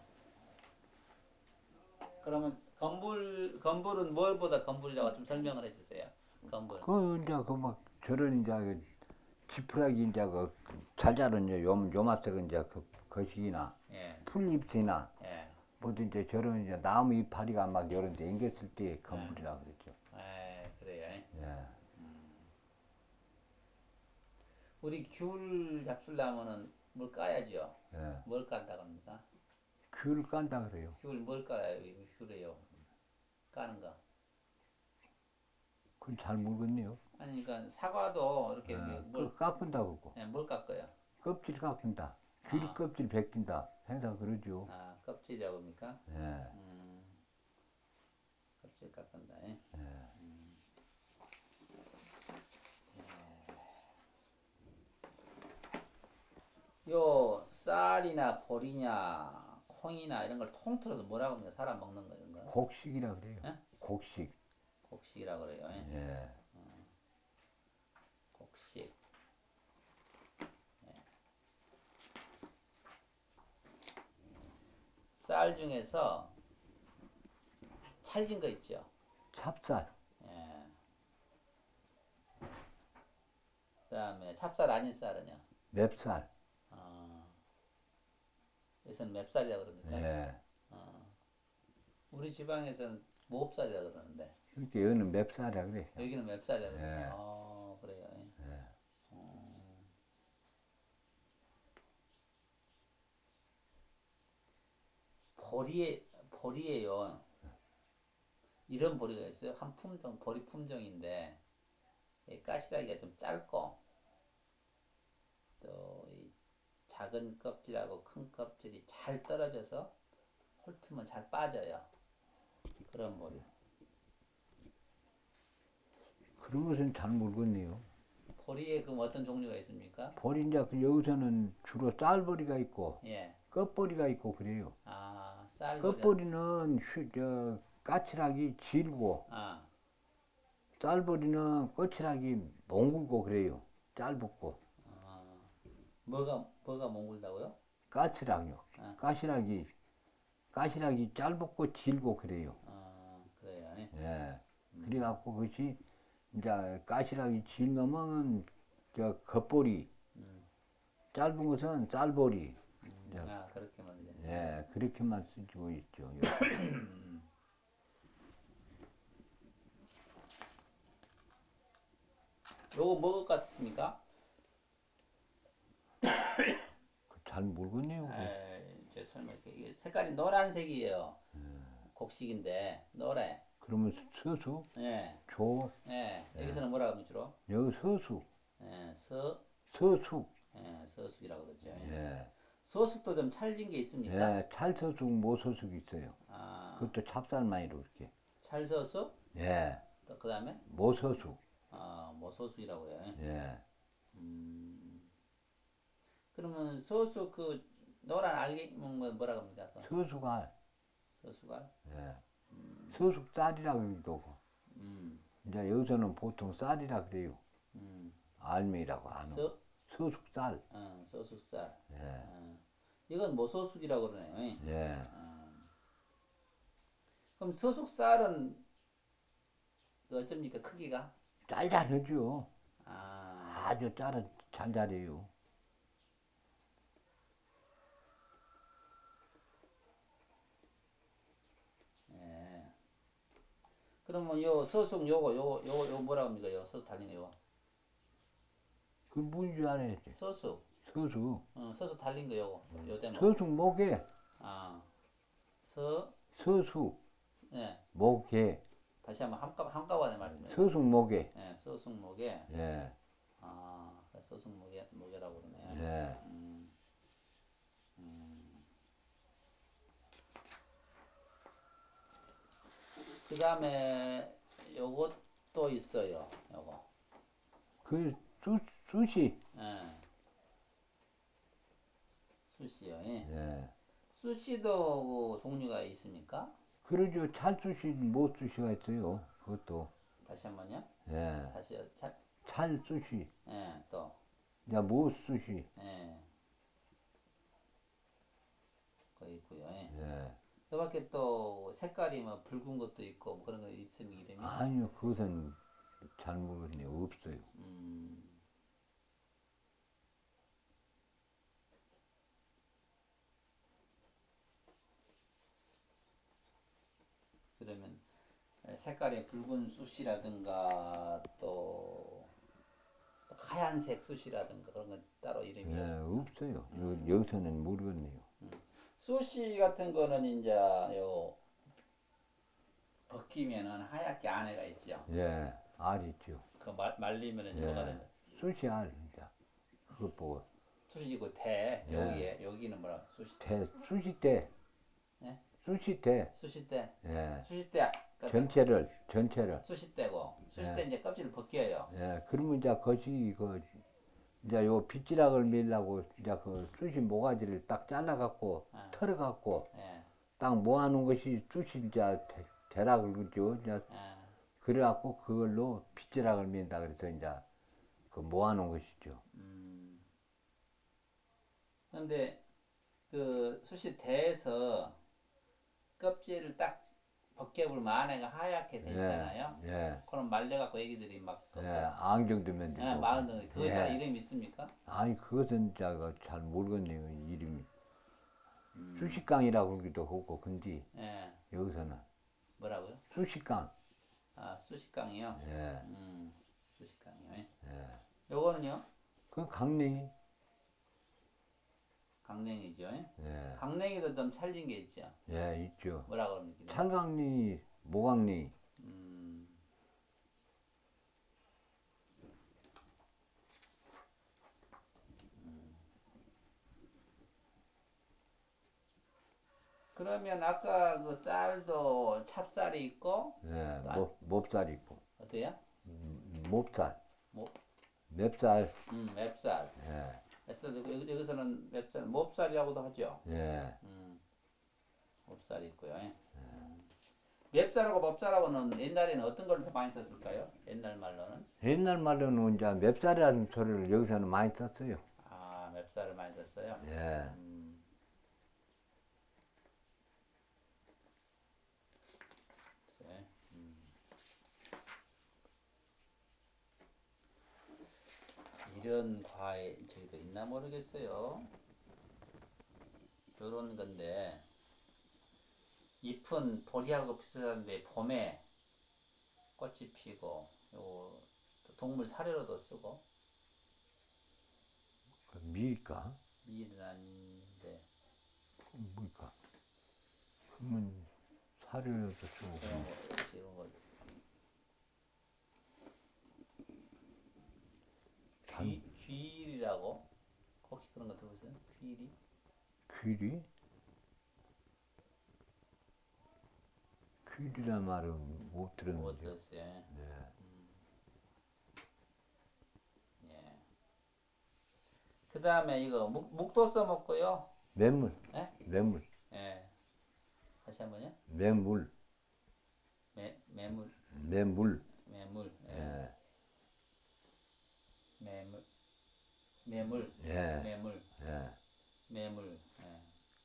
[SPEAKER 1] 그러면 건불 건불은 뭘보다 건불이라고 좀 설명을 해주세요. 건불.
[SPEAKER 2] 그 이제 그 막 저런 이제 그 지푸라기 이제 그잘 자른 이제 요 요마색 이제 그 거식이나
[SPEAKER 1] 예,
[SPEAKER 2] 풀잎이나
[SPEAKER 1] 예,
[SPEAKER 2] 뭐든 이제 저런 이제 나무 이파리가 막 이런 데 앵겼을 때 건불이라 그랬죠.
[SPEAKER 1] 예, 그래요.
[SPEAKER 2] 예.
[SPEAKER 1] 우리 귤 잡수려면은 뭘 까야지요.
[SPEAKER 2] 예.
[SPEAKER 1] 뭘 깐다 합니까?
[SPEAKER 2] 귤 깐다 그래요.
[SPEAKER 1] 귤 뭘 깔아요? 이거 귤이에요. 까는 거.
[SPEAKER 2] 그건 잘 모르겠네요.
[SPEAKER 1] 아니 그러니까 사과도 이렇게 이렇게
[SPEAKER 2] 예.
[SPEAKER 1] 뭘,
[SPEAKER 2] 그 깎은다 그러고
[SPEAKER 1] 예, 뭘 깎아요?
[SPEAKER 2] 껍질 깎은다. 귤
[SPEAKER 1] 아,
[SPEAKER 2] 껍질 벗긴다. 항상 그러죠.
[SPEAKER 1] 아 껍질이라고 합니까?
[SPEAKER 2] 예.
[SPEAKER 1] 음, 껍질 깎는다. 예. 음, 요 쌀이나 보리냐 콩이나 이런 걸 통틀어서 뭐라고 합니까? 사람 먹는 거 이런 거?
[SPEAKER 2] 곡식이라 그래요.
[SPEAKER 1] 예?
[SPEAKER 2] 곡식.
[SPEAKER 1] 곡식이라고 그래요. 예?
[SPEAKER 2] 예.
[SPEAKER 1] 곡식. 쌀 중에서 찰진 거 있죠.
[SPEAKER 2] 찹쌀.
[SPEAKER 1] 예. 그다음에 찹쌀 아닌 쌀은요.
[SPEAKER 2] 맵쌀.
[SPEAKER 1] 어, 여기서는 맵쌀이라고 그럽니까?
[SPEAKER 2] 예.
[SPEAKER 1] 어, 우리 지방에서는 모읍쌀이라고 그러는데
[SPEAKER 2] 그렇게 여는 맵쌀이라 그래.
[SPEAKER 1] 여기는 맵쌀이라고 그래요.
[SPEAKER 2] 예.
[SPEAKER 1] 어, 그래요. 어, 보리에 보리에요. 이런 보리가 있어요. 한 품종 보리 품종인데 이 가시라기가 좀 짧고 또 이 작은 껍질하고 큰 껍질이 잘 떨어져서 훑으면 잘 빠져요. 그런 보리.
[SPEAKER 2] 그런 것은 잘 모르겠네요.
[SPEAKER 1] 보리에 그럼 어떤 종류가 있습니까?
[SPEAKER 2] 보리 이제 그 여기서는 주로 쌀보리가 있고
[SPEAKER 1] 예.
[SPEAKER 2] 끝보리가 있고 그래요.
[SPEAKER 1] 아, 쌀보리.
[SPEAKER 2] 끝보리는 휴, 저 까칠하기 길고
[SPEAKER 1] 아,
[SPEAKER 2] 쌀보리는 까칠하기 몽글고 그래요. 짧고
[SPEAKER 1] 아, 뭐가 뭐가 몽골다고요?
[SPEAKER 2] 까칠하기요.
[SPEAKER 1] 아,
[SPEAKER 2] 까칠하기 까칠하기 짧고 길고 그래요.
[SPEAKER 1] 아, 그래요. 예.
[SPEAKER 2] 예.
[SPEAKER 1] 음,
[SPEAKER 2] 그래갖고 그것이 이제 까칠하기 길 놈은 저 겉보리,
[SPEAKER 1] 음,
[SPEAKER 2] 짧은 것은 쌀보리.
[SPEAKER 1] 음,
[SPEAKER 2] 이제
[SPEAKER 1] 아, 그렇게 말이죠.
[SPEAKER 2] 예, 그렇게만 쓰고 있죠.
[SPEAKER 1] 음, 요거 먹을 것 같습니까?
[SPEAKER 2] 잘 모르겠네요. 그거.
[SPEAKER 1] 에, 제 설명 이게 색깔이 노란색이에요. 곡식인데 노래.
[SPEAKER 2] 그러면 서수,
[SPEAKER 1] 예,
[SPEAKER 2] 조,
[SPEAKER 1] 예. 여기서는 뭐라고 하면 주로?
[SPEAKER 2] 여기 서수,
[SPEAKER 1] 예, 서,
[SPEAKER 2] 서숙.
[SPEAKER 1] 예, 서숙이라고 그러죠. 예.
[SPEAKER 2] 예,
[SPEAKER 1] 서숙도 좀 찰진 게 있습니까?
[SPEAKER 2] 예, 찰서숙, 모서숙 있어요.
[SPEAKER 1] 아,
[SPEAKER 2] 그것도 찹쌀만이로 이렇게.
[SPEAKER 1] 찰서숙,
[SPEAKER 2] 예,
[SPEAKER 1] 또 그 다음에
[SPEAKER 2] 모서숙.
[SPEAKER 1] 아, 뭐 서숙이라고 해요.
[SPEAKER 2] 예,
[SPEAKER 1] 음, 그러면 서숙 그 노란 알갱이 뭐 뭐라고 합니까? 그
[SPEAKER 2] 서숙알.
[SPEAKER 1] 서숙알?
[SPEAKER 2] 예,
[SPEAKER 1] 음,
[SPEAKER 2] 서숙 쌀이라 그러기도 하고.
[SPEAKER 1] 음,
[SPEAKER 2] 이제 여기서는 보통 쌀이라 그래요.
[SPEAKER 1] 음.
[SPEAKER 2] 알미라고 안 하고.
[SPEAKER 1] 서,
[SPEAKER 2] 서숙 쌀.
[SPEAKER 1] 어, 서숙살.
[SPEAKER 2] 예,
[SPEAKER 1] 어, 이건 뭐 서숙이라고 그러네요.
[SPEAKER 2] 예.
[SPEAKER 1] 어. 그럼 서숙살은 그 어쩝니까 크기가?
[SPEAKER 2] 짤짤하죠.
[SPEAKER 1] 아,
[SPEAKER 2] 아주 짤, 잘 자래요.
[SPEAKER 1] 예. 그러면 요 서숙 요거 요거 요거 요 뭐라 합니까? 요 서숙 달린 거 요거.
[SPEAKER 2] 그 뭔지 알아야지.
[SPEAKER 1] 서숙.
[SPEAKER 2] 서수.
[SPEAKER 1] 어, 서숙 달린 거 요거. 요 대목.
[SPEAKER 2] 서수 목에,
[SPEAKER 1] 아. 서
[SPEAKER 2] 서수
[SPEAKER 1] 예.
[SPEAKER 2] 목에,
[SPEAKER 1] 다시 한번 한꺼 한꺼번에 말씀해.
[SPEAKER 2] 서수 목에.
[SPEAKER 1] 예, 서숙목에.
[SPEAKER 2] 예,
[SPEAKER 1] 아, 서숙목에 목에라고 그러네.
[SPEAKER 2] 예.
[SPEAKER 1] 음. 음. 그다음에 요것도 있어요. 요거.
[SPEAKER 2] 그 수, 수시.
[SPEAKER 1] 예. 수시요. 예.
[SPEAKER 2] 예.
[SPEAKER 1] 수시도 그 종류가 있습니까?
[SPEAKER 2] 그러죠. 찰수시, 못수시가 있어요. 그것도.
[SPEAKER 1] 다시 한번요.
[SPEAKER 2] 예.
[SPEAKER 1] 다시요. 차,
[SPEAKER 2] 찰수시,
[SPEAKER 1] 예, 또.
[SPEAKER 2] 야, 못수시.
[SPEAKER 1] 예. 거 있고요. 예.
[SPEAKER 2] 예.
[SPEAKER 1] 그밖에 또 색깔이 뭐 붉은 것도 있고 뭐 그런 거 있으면 이름이.
[SPEAKER 2] 아니요, 그것은 잘 모르겠네요. 없어요.
[SPEAKER 1] 음. 그러면 색깔이 붉은 숯이라든가 또 하얀색 숯이라든가 그런 건 따로 이름이
[SPEAKER 2] 예,
[SPEAKER 1] 없습니다.
[SPEAKER 2] 없어요. 여, 여기서는 모르겠네요.
[SPEAKER 1] 숯이 같은 거는 이제 요 벗기면은 하얗게 안에가 있죠.
[SPEAKER 2] 예, 알 있죠.
[SPEAKER 1] 그 말, 말리면은 뭐가
[SPEAKER 2] 예,
[SPEAKER 1] 된다.
[SPEAKER 2] 수시 알, 진짜. 그거 보고.
[SPEAKER 1] 숯이고 대
[SPEAKER 2] 예.
[SPEAKER 1] 여기에 여기는 뭐라 숯이
[SPEAKER 2] 대, 수시 대.
[SPEAKER 1] 예?
[SPEAKER 2] 수시 대.
[SPEAKER 1] 숯이대
[SPEAKER 2] 예.
[SPEAKER 1] 숯이대
[SPEAKER 2] 전체를, 전체를.
[SPEAKER 1] 숯이대고 숯이대
[SPEAKER 2] 예.
[SPEAKER 1] 이제 껍질을 벗겨요.
[SPEAKER 2] 예, 그러면 이제 것이, 그, 이제 요 빗지락을 밀라고, 이제 그 수시 모가지를 딱 잘라갖고,
[SPEAKER 1] 예.
[SPEAKER 2] 털어갖고,
[SPEAKER 1] 예.
[SPEAKER 2] 딱 모아놓은 것이 수시 이제 대, 대락을 그죠. 이제
[SPEAKER 1] 예.
[SPEAKER 2] 그래갖고 그걸로 빗지락을 민다 그래서 이제 그 모아놓은 것이죠.
[SPEAKER 1] 음. 근데 그 숯이대에서 껍질을 딱 벗겨보면 안에가 하얗게 돼 있잖아요.
[SPEAKER 2] 예, 예,
[SPEAKER 1] 그럼 말려갖고 애기들이 막
[SPEAKER 2] 예,
[SPEAKER 1] 그,
[SPEAKER 2] 안경두면
[SPEAKER 1] 예,
[SPEAKER 2] 되고.
[SPEAKER 1] 마흔 덩이 그거 다
[SPEAKER 2] 예.
[SPEAKER 1] 이름이 있습니까?
[SPEAKER 2] 아니, 그것은 제가 잘 모르겠네요, 이름이.
[SPEAKER 1] 음.
[SPEAKER 2] 수식강이라고 그러기도 하고, 근데
[SPEAKER 1] 예.
[SPEAKER 2] 여기서는
[SPEAKER 1] 뭐라고요?
[SPEAKER 2] 수식강.
[SPEAKER 1] 아, 수식강이요.
[SPEAKER 2] 예,
[SPEAKER 1] 음. 수식강이요. 예.
[SPEAKER 2] 예.
[SPEAKER 1] 요거는요?
[SPEAKER 2] 그 강냉이.
[SPEAKER 1] 강냉이죠. 예.
[SPEAKER 2] 예,
[SPEAKER 1] 강냉이도 좀 찰진 게 있죠.
[SPEAKER 2] 예, 있죠.
[SPEAKER 1] 뭐라 그럽니까?
[SPEAKER 2] 찰강냉이, 모강냉이.
[SPEAKER 1] 음. 그러면 아까 그 쌀도 찹쌀이 있고
[SPEAKER 2] 예,
[SPEAKER 1] 또 안,
[SPEAKER 2] 몹, 몹살 있고.
[SPEAKER 1] 어때요?
[SPEAKER 2] 음, 몹살,
[SPEAKER 1] 뭐,
[SPEAKER 2] 맵살.
[SPEAKER 1] 음, 맵쌀.
[SPEAKER 2] 예,
[SPEAKER 1] 맵쌀 여기, 여기서는 맵쌀, 몹쌀이라고도 하죠.
[SPEAKER 2] 예.
[SPEAKER 1] 음, 몹쌀이 있고요. 예. 음. 맵쌀하고 몹쌀하고는 옛날에는 어떤 걸 더 많이 썼을까요? 옛날 말로는
[SPEAKER 2] 옛날 말로는 이제 맵살이라는 소리를 여기서는 많이 썼어요.
[SPEAKER 1] 아, 맵쌀을 많이 썼어요.
[SPEAKER 2] 예.
[SPEAKER 1] 음, 네. 음. 이런 과일 저기도 있나 모르겠어요. 요런 건데 잎은 보리하고 비슷한데 봄에 꽃이 피고 요 동물 사료로도 쓰고
[SPEAKER 2] 그 밀까?
[SPEAKER 1] 밀은 아닌데
[SPEAKER 2] 뭘까? 그러면 사료도 쓰고
[SPEAKER 1] 이런
[SPEAKER 2] 그러면
[SPEAKER 1] 거 이런 거
[SPEAKER 2] 잘
[SPEAKER 1] 귀, 귀일이라고 혹시 그런 거 들어보세요? 귀일이?
[SPEAKER 2] 귀리? 귀리란 말은 못
[SPEAKER 1] 못
[SPEAKER 2] 들었는데.
[SPEAKER 1] 들었어요.
[SPEAKER 2] 네.
[SPEAKER 1] 음, 예. 그 다음에 이거 묵, 묵도 써먹고요.
[SPEAKER 2] 매물,
[SPEAKER 1] 예?
[SPEAKER 2] 매물,
[SPEAKER 1] 예. 다시 한번요.
[SPEAKER 2] 매물,
[SPEAKER 1] 매, 매물,
[SPEAKER 2] 매물.
[SPEAKER 1] 매물, 예.
[SPEAKER 2] 예,
[SPEAKER 1] 매물, 매물,
[SPEAKER 2] 예,
[SPEAKER 1] 매물,
[SPEAKER 2] 예.
[SPEAKER 1] 매물. 예.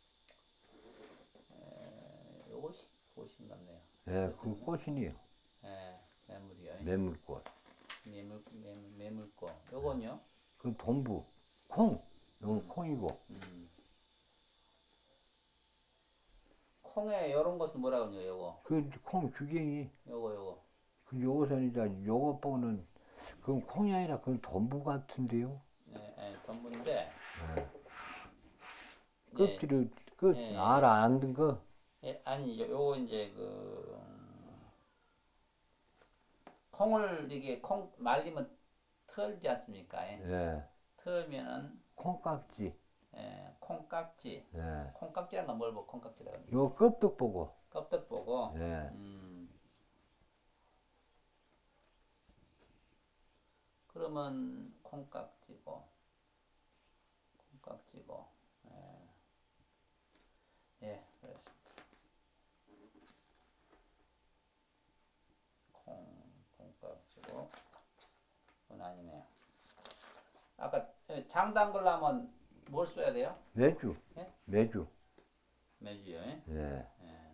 [SPEAKER 1] 에, 요것이, 요것인 같네요.
[SPEAKER 2] 예, 그
[SPEAKER 1] 됐습니까?
[SPEAKER 2] 꽃이네요.
[SPEAKER 1] 예, 매물이요.
[SPEAKER 2] 매물꽃.
[SPEAKER 1] 매물, 매물, 매물고. 요건요?
[SPEAKER 2] 그 돈부, 콩, 요건
[SPEAKER 1] 음.
[SPEAKER 2] 콩이고.
[SPEAKER 1] 음. 콩에 요런 것은 뭐라고 하냐, 요거.
[SPEAKER 2] 그 콩 주갱이.
[SPEAKER 1] 요거, 요거.
[SPEAKER 2] 그 요것은 이제 요거 보는 그건 콩이 아니라 그건 돈부 같은데요.
[SPEAKER 1] 예, 예, 전부인데, 예,
[SPEAKER 2] 껍질을 그
[SPEAKER 1] 예,
[SPEAKER 2] 알아 안 든 거.
[SPEAKER 1] 예, 아니, 요, 요거 이제 그, 음, 콩을 이게 콩 말리면 털지 않습니까? 예.
[SPEAKER 2] 예.
[SPEAKER 1] 털면은,
[SPEAKER 2] 콩깍지.
[SPEAKER 1] 예, 콩깍지.
[SPEAKER 2] 예.
[SPEAKER 1] 콩깍지란 건 뭘 보고 콩깍지라고 합니까?
[SPEAKER 2] 요 껍덕 보고.
[SPEAKER 1] 껍데기 보고,
[SPEAKER 2] 예.
[SPEAKER 1] 음, 그러면 콩깍지고, 콩깍지고, 예, 예, 그렇습니다. 콩, 콩깍지고, 그건 아니네요. 아까 예, 장 담그려면 뭘 써야 돼요?
[SPEAKER 2] 매주.
[SPEAKER 1] 예?
[SPEAKER 2] 매주.
[SPEAKER 1] 매주요. 예?
[SPEAKER 2] 예.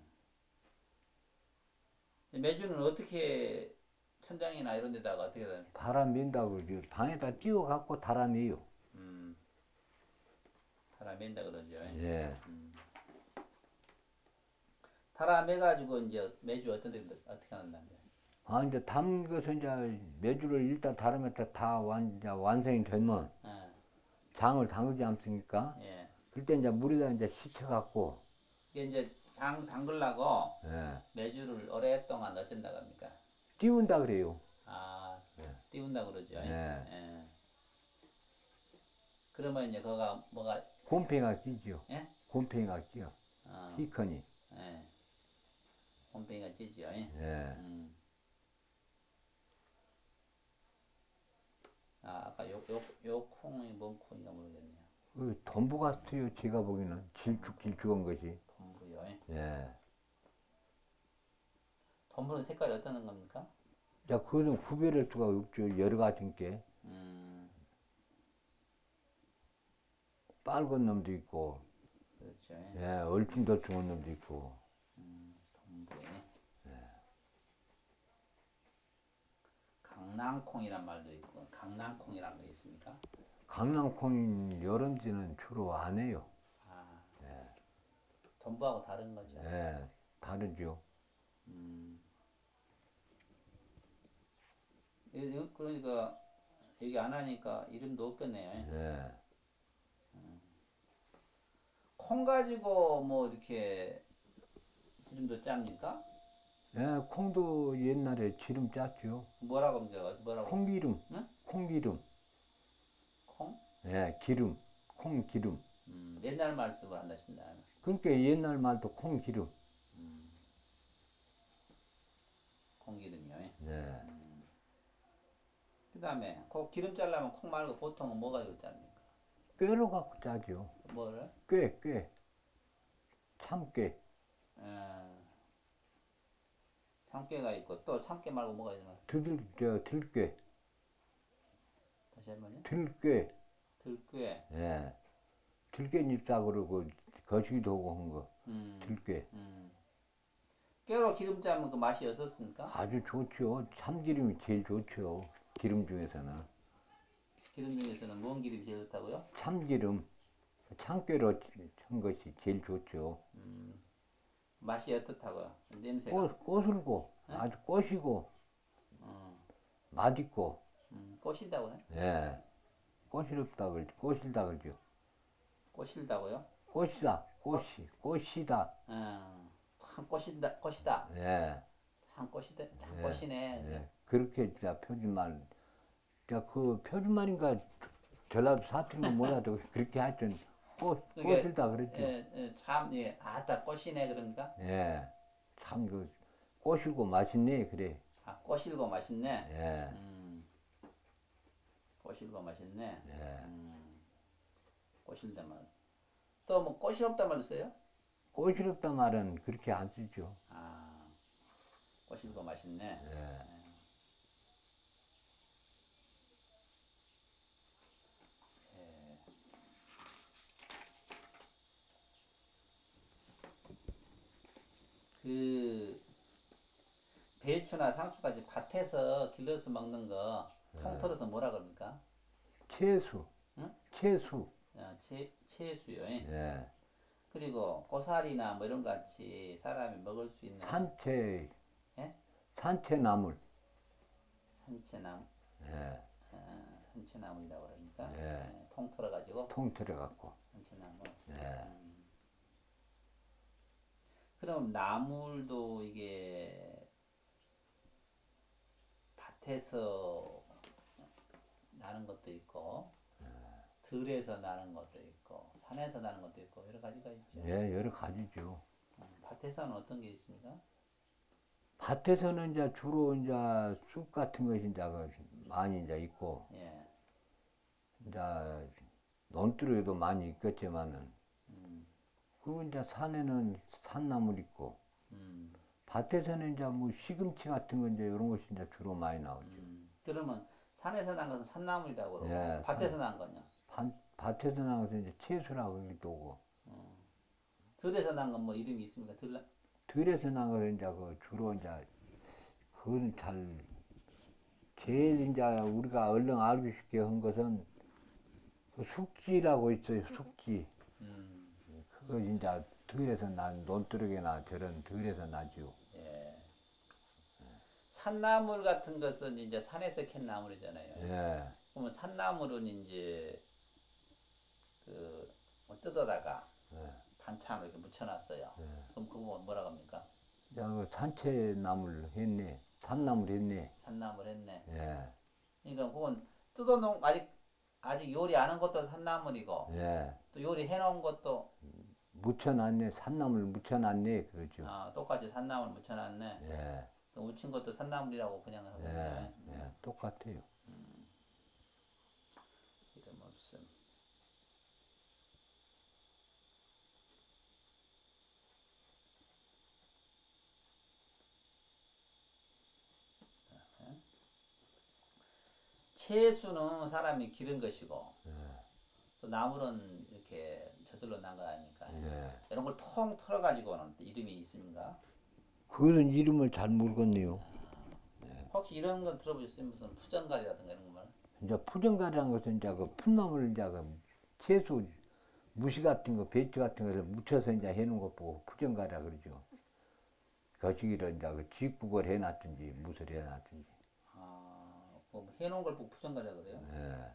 [SPEAKER 1] 예. 매주는 어떻게 천장이나 이런 데다가 어떻게 해요?
[SPEAKER 2] 다람 민다고 방에다 띄워 갖고 다람이요.
[SPEAKER 1] 음, 달아 맨다 그러죠. 예.
[SPEAKER 2] 예.
[SPEAKER 1] 음. 달아 매가지고 이제 매주 어떤 데 어떻게 하는데?
[SPEAKER 2] 아 이제 담그서 이제 매주를 일단 다람에다 다 완, 이제 완성이 되면
[SPEAKER 1] 예,
[SPEAKER 2] 장을 담그지 않습니까?
[SPEAKER 1] 예.
[SPEAKER 2] 그때 이제 물에다 이제 씻혀 갖고
[SPEAKER 1] 이게 이제 장 담글라고
[SPEAKER 2] 예.
[SPEAKER 1] 매주를 오랫동안 어쩐다고 합니까?
[SPEAKER 2] 띄운다 그래요.
[SPEAKER 1] 아, 띄운다 그러죠. 예.
[SPEAKER 2] 예.
[SPEAKER 1] 예. 그러면 이제 그거가 뭐가,
[SPEAKER 2] 곰팡이가 끼죠.
[SPEAKER 1] 예?
[SPEAKER 2] 곰팡이가 끼어.
[SPEAKER 1] 어,
[SPEAKER 2] 희커니.
[SPEAKER 1] 예. 홈페이가 찌죠. 예.
[SPEAKER 2] 예.
[SPEAKER 1] 음. 아, 아까 요, 요, 요 콩이 뭔 콩인가 모르겠네요.
[SPEAKER 2] 그 돈부 같아요. 제가 보기에는 질쭉질쭉한 것이.
[SPEAKER 1] 덤부요. 예.
[SPEAKER 2] 예.
[SPEAKER 1] 덤부는 색깔이 어떤 겁니까?
[SPEAKER 2] 자, 그거는 구별할 수가 없죠. 여러 가지인 게.
[SPEAKER 1] 음,
[SPEAKER 2] 빨간 놈도 있고,
[SPEAKER 1] 그렇죠. 예.
[SPEAKER 2] 예, 얼큰덜쭉한 놈도 있고.
[SPEAKER 1] 음, 덤부. 예. 강낭콩이란 말도 있고, 강낭콩이란 거 있습니까?
[SPEAKER 2] 강낭콩 여름 때는 주로 안 해요.
[SPEAKER 1] 아, 덤부하고 다른 거죠.
[SPEAKER 2] 예, 다르죠.
[SPEAKER 1] 음, 이- 이- 그러니까 얘기 안 하니까 이름도 없겠네요. 예.
[SPEAKER 2] 예.
[SPEAKER 1] 콩 가지고 뭐 이렇게 기름도 짭니까?
[SPEAKER 2] 예, 콩도 옛날에 기름 짰죠.
[SPEAKER 1] 뭐라고 합니까? 뭐라고?
[SPEAKER 2] 콩기름,
[SPEAKER 1] 응?
[SPEAKER 2] 콩기름.
[SPEAKER 1] 콩?
[SPEAKER 2] 예, 기름, 콩기름.
[SPEAKER 1] 음, 옛날 말씀을 한다신다.
[SPEAKER 2] 그러니까 옛날 말도 콩기름.
[SPEAKER 1] 음, 콩기름이요.
[SPEAKER 2] 예.
[SPEAKER 1] 그 다음에 콩 기름 잘라면 콩 말고 보통은 뭐 가지고 짭니까?
[SPEAKER 2] 꾀로 갖고 짜죠.
[SPEAKER 1] 뭐를?
[SPEAKER 2] 꾀, 꾀. 참깨.
[SPEAKER 1] 에, 참깨가 있고 또 참깨 말고 뭐가 있나?
[SPEAKER 2] 들들, 저, 들깨.
[SPEAKER 1] 다시 한번요.
[SPEAKER 2] 들깨.
[SPEAKER 1] 들깨.
[SPEAKER 2] 예. 들깨잎 싸고 그 거시기도 하고 한 거.
[SPEAKER 1] 음,
[SPEAKER 2] 들깨.
[SPEAKER 1] 음. 깨로 기름 짜면 그 맛이 어떻습니까?
[SPEAKER 2] 아주 좋죠. 참기름이 제일 좋죠. 기름 중에서는.
[SPEAKER 1] 기름 중에서는 뭔 기름이 제일 좋다고요?
[SPEAKER 2] 참기름. 참깨로 한 것이 제일 좋죠.
[SPEAKER 1] 음, 맛이 어떻다고요? 냄새가?
[SPEAKER 2] 꽃, 꽃을고,
[SPEAKER 1] 예?
[SPEAKER 2] 아주 꽃이고,
[SPEAKER 1] 어,
[SPEAKER 2] 맛있고,
[SPEAKER 1] 음, 꼬신다고요?
[SPEAKER 2] 예. 꽃이롭다 그러죠. 꽃이다 그러죠.
[SPEAKER 1] 꼬실다고요?
[SPEAKER 2] 꽃이다. 꽃이, 꽃이다.
[SPEAKER 1] 어, 참 꼬신다, 꼬시다.
[SPEAKER 2] 예.
[SPEAKER 1] 참 꼬시다, 참
[SPEAKER 2] 예.
[SPEAKER 1] 꼬시네.
[SPEAKER 2] 예. 그렇게 진짜 표준말. 자, 그 표준말인가 전라도 사투리인가 몰라도 그렇게 하여튼 꽃,
[SPEAKER 1] 그게
[SPEAKER 2] 꽃이다 그랬죠.
[SPEAKER 1] 예, 예, 참, 예, 아따 꼬시네 그럽니까?
[SPEAKER 2] 예. 참, 그, 꽃이고 맛있네, 그래.
[SPEAKER 1] 아, 꼬실고 맛있네.
[SPEAKER 2] 예.
[SPEAKER 1] 음, 꼬실고 맛있네.
[SPEAKER 2] 예.
[SPEAKER 1] 음, 꼬실다 말. 또 뭐 꽃이 없다 말 써요?
[SPEAKER 2] 꽃이롭다 말은 그렇게 안 쓰죠.
[SPEAKER 1] 아, 꼬실고 맛있네.
[SPEAKER 2] 예.
[SPEAKER 1] 그 배추나 상추까지 밭에서 길러서 먹는 거 통틀어서 뭐라 그럽니까?
[SPEAKER 2] 채수,
[SPEAKER 1] 응?
[SPEAKER 2] 채수.
[SPEAKER 1] 어, 채, 채수요. 예.
[SPEAKER 2] 예.
[SPEAKER 1] 그리고 고사리나 뭐 이런 것 같이 사람이 먹을 수 있는
[SPEAKER 2] 산채,
[SPEAKER 1] 예?
[SPEAKER 2] 산채나물.
[SPEAKER 1] 산채나무,
[SPEAKER 2] 예.
[SPEAKER 1] 어, 산채나물이라고 그러니까
[SPEAKER 2] 예.
[SPEAKER 1] 예, 통틀어 가지고
[SPEAKER 2] 통틀어 갖고.
[SPEAKER 1] 산채나물.
[SPEAKER 2] 예.
[SPEAKER 1] 음. 그럼 나물도 이게 밭에서 나는 것도 있고 들에서 나는 것도 있고 산에서 나는 것도 있고 여러 가지가 있죠.
[SPEAKER 2] 예, 여러 가지죠.
[SPEAKER 1] 음, 밭에서는 어떤 게 있습니까?
[SPEAKER 2] 밭에서는 이제 주로 이제 쑥 같은 것이 이제 그 많이 이제 있고,
[SPEAKER 1] 예.
[SPEAKER 2] 이제 논두리도 많이 있겠지만은,
[SPEAKER 1] 음,
[SPEAKER 2] 그 이제 산에는 산나물 있고,
[SPEAKER 1] 음,
[SPEAKER 2] 밭에서는 이제 뭐 시금치 같은 거 이제 이런 것이 이제 주로 많이 나오죠.
[SPEAKER 1] 음. 그러면 산에서 난 것은 산나물이라고 그러고
[SPEAKER 2] 예,
[SPEAKER 1] 밭에서
[SPEAKER 2] 산,
[SPEAKER 1] 난 거냐?
[SPEAKER 2] 밭, 밭에서 나와서 이제 채수라고 하기도 하고,
[SPEAKER 1] 어. 들에서 난 건 뭐 이름이 있습니까? 들,
[SPEAKER 2] 들에서 나서 이제 그 주로 이제 그건 잘, 제일 이제 우리가 얼른 알고 싶게 한 것은 그 숙지라고 있어요, 숙지.
[SPEAKER 1] 음,
[SPEAKER 2] 그거 이제 들에서 난 논두렁이나 저런 들에서 나죠.
[SPEAKER 1] 예. 산나물 같은 것은 이제 산에서 캔 나물이잖아요.
[SPEAKER 2] 예,
[SPEAKER 1] 그러면 산나물은 이제 그 뭐 뜯어다가
[SPEAKER 2] 예,
[SPEAKER 1] 반찬으로 이렇게 묻혀놨어요.
[SPEAKER 2] 예.
[SPEAKER 1] 그럼 그거 뭐라 합니까?
[SPEAKER 2] 야, 그 산채나물 했네, 산나물 했네.
[SPEAKER 1] 산나물 했네.
[SPEAKER 2] 예,
[SPEAKER 1] 그러니까 그건 뜯어놓은 아직 아직 요리 안 한 것도 산나물이고
[SPEAKER 2] 예.
[SPEAKER 1] 또 요리 해놓은 것도
[SPEAKER 2] 묻혀놨네, 산나물 묻혀놨네, 그러죠.
[SPEAKER 1] 아, 똑같이 산나물 묻혀놨네.
[SPEAKER 2] 예,
[SPEAKER 1] 또 묻힌 것도 산나물이라고 그냥 하거든요.
[SPEAKER 2] 예,
[SPEAKER 1] 음,
[SPEAKER 2] 예, 똑같아요.
[SPEAKER 1] 이름 없음. 채수는 사람이 기른 것이고 또 나물은 이렇게 저절로 난 거 아니까
[SPEAKER 2] 예.
[SPEAKER 1] 이런 걸 통 털어가지고는 또 이름이 있습니까?
[SPEAKER 2] 그런 이름을 잘 모르겠네요.
[SPEAKER 1] 혹시 이런 거 들어보셨어요? 무슨 푸전갈이라든가 이런 거 말?
[SPEAKER 2] 이제 푸정가리라는 것은 이제 그 풋나물 이제 그 채소 무시 같은 거, 배추 같은 거를 묻혀서 이제 해놓은 것 보고 푸정가리라 그러죠. 거시기를 이제 그 직국을 해놨든지 무술 해놨든지.
[SPEAKER 1] 아, 뭐 해놓은 걸 보고 푸전갈이라 그래요?
[SPEAKER 2] 예.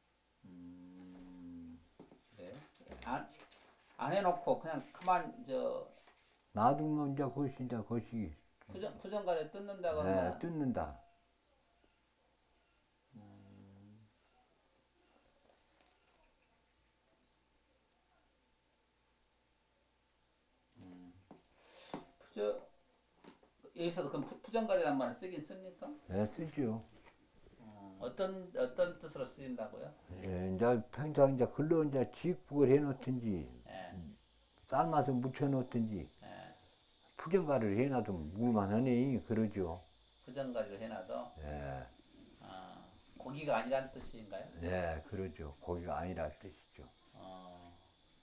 [SPEAKER 1] 음, 그래? 안, 안 해놓고 그냥 가만 저
[SPEAKER 2] 놔두면 이제 그것이 이제 거시기.
[SPEAKER 1] 푸전, 푸전갈에 뜯는다
[SPEAKER 2] 예,
[SPEAKER 1] 그러면
[SPEAKER 2] 뜯는다.
[SPEAKER 1] 음, 푸저, 여기서도 그럼 푸, 푸전갈이란 말을 쓰긴 씁니까?
[SPEAKER 2] 예, 쓰죠.
[SPEAKER 1] 어, 어떤 어떤 뜻으로 쓰인다고요?
[SPEAKER 2] 예, 이제 평상 이제 글로 이제 직국을 해놓든지
[SPEAKER 1] 예,
[SPEAKER 2] 삶아서 묻혀놓든지
[SPEAKER 1] 예.
[SPEAKER 2] 푸정가리를 해놔도 물만하네 그러죠.
[SPEAKER 1] 푸전갈이를 해놔도
[SPEAKER 2] 예,
[SPEAKER 1] 아, 고기가 아니란 뜻인가요?
[SPEAKER 2] 예, 그러죠. 고기가 아니라 뜻이죠.
[SPEAKER 1] 어,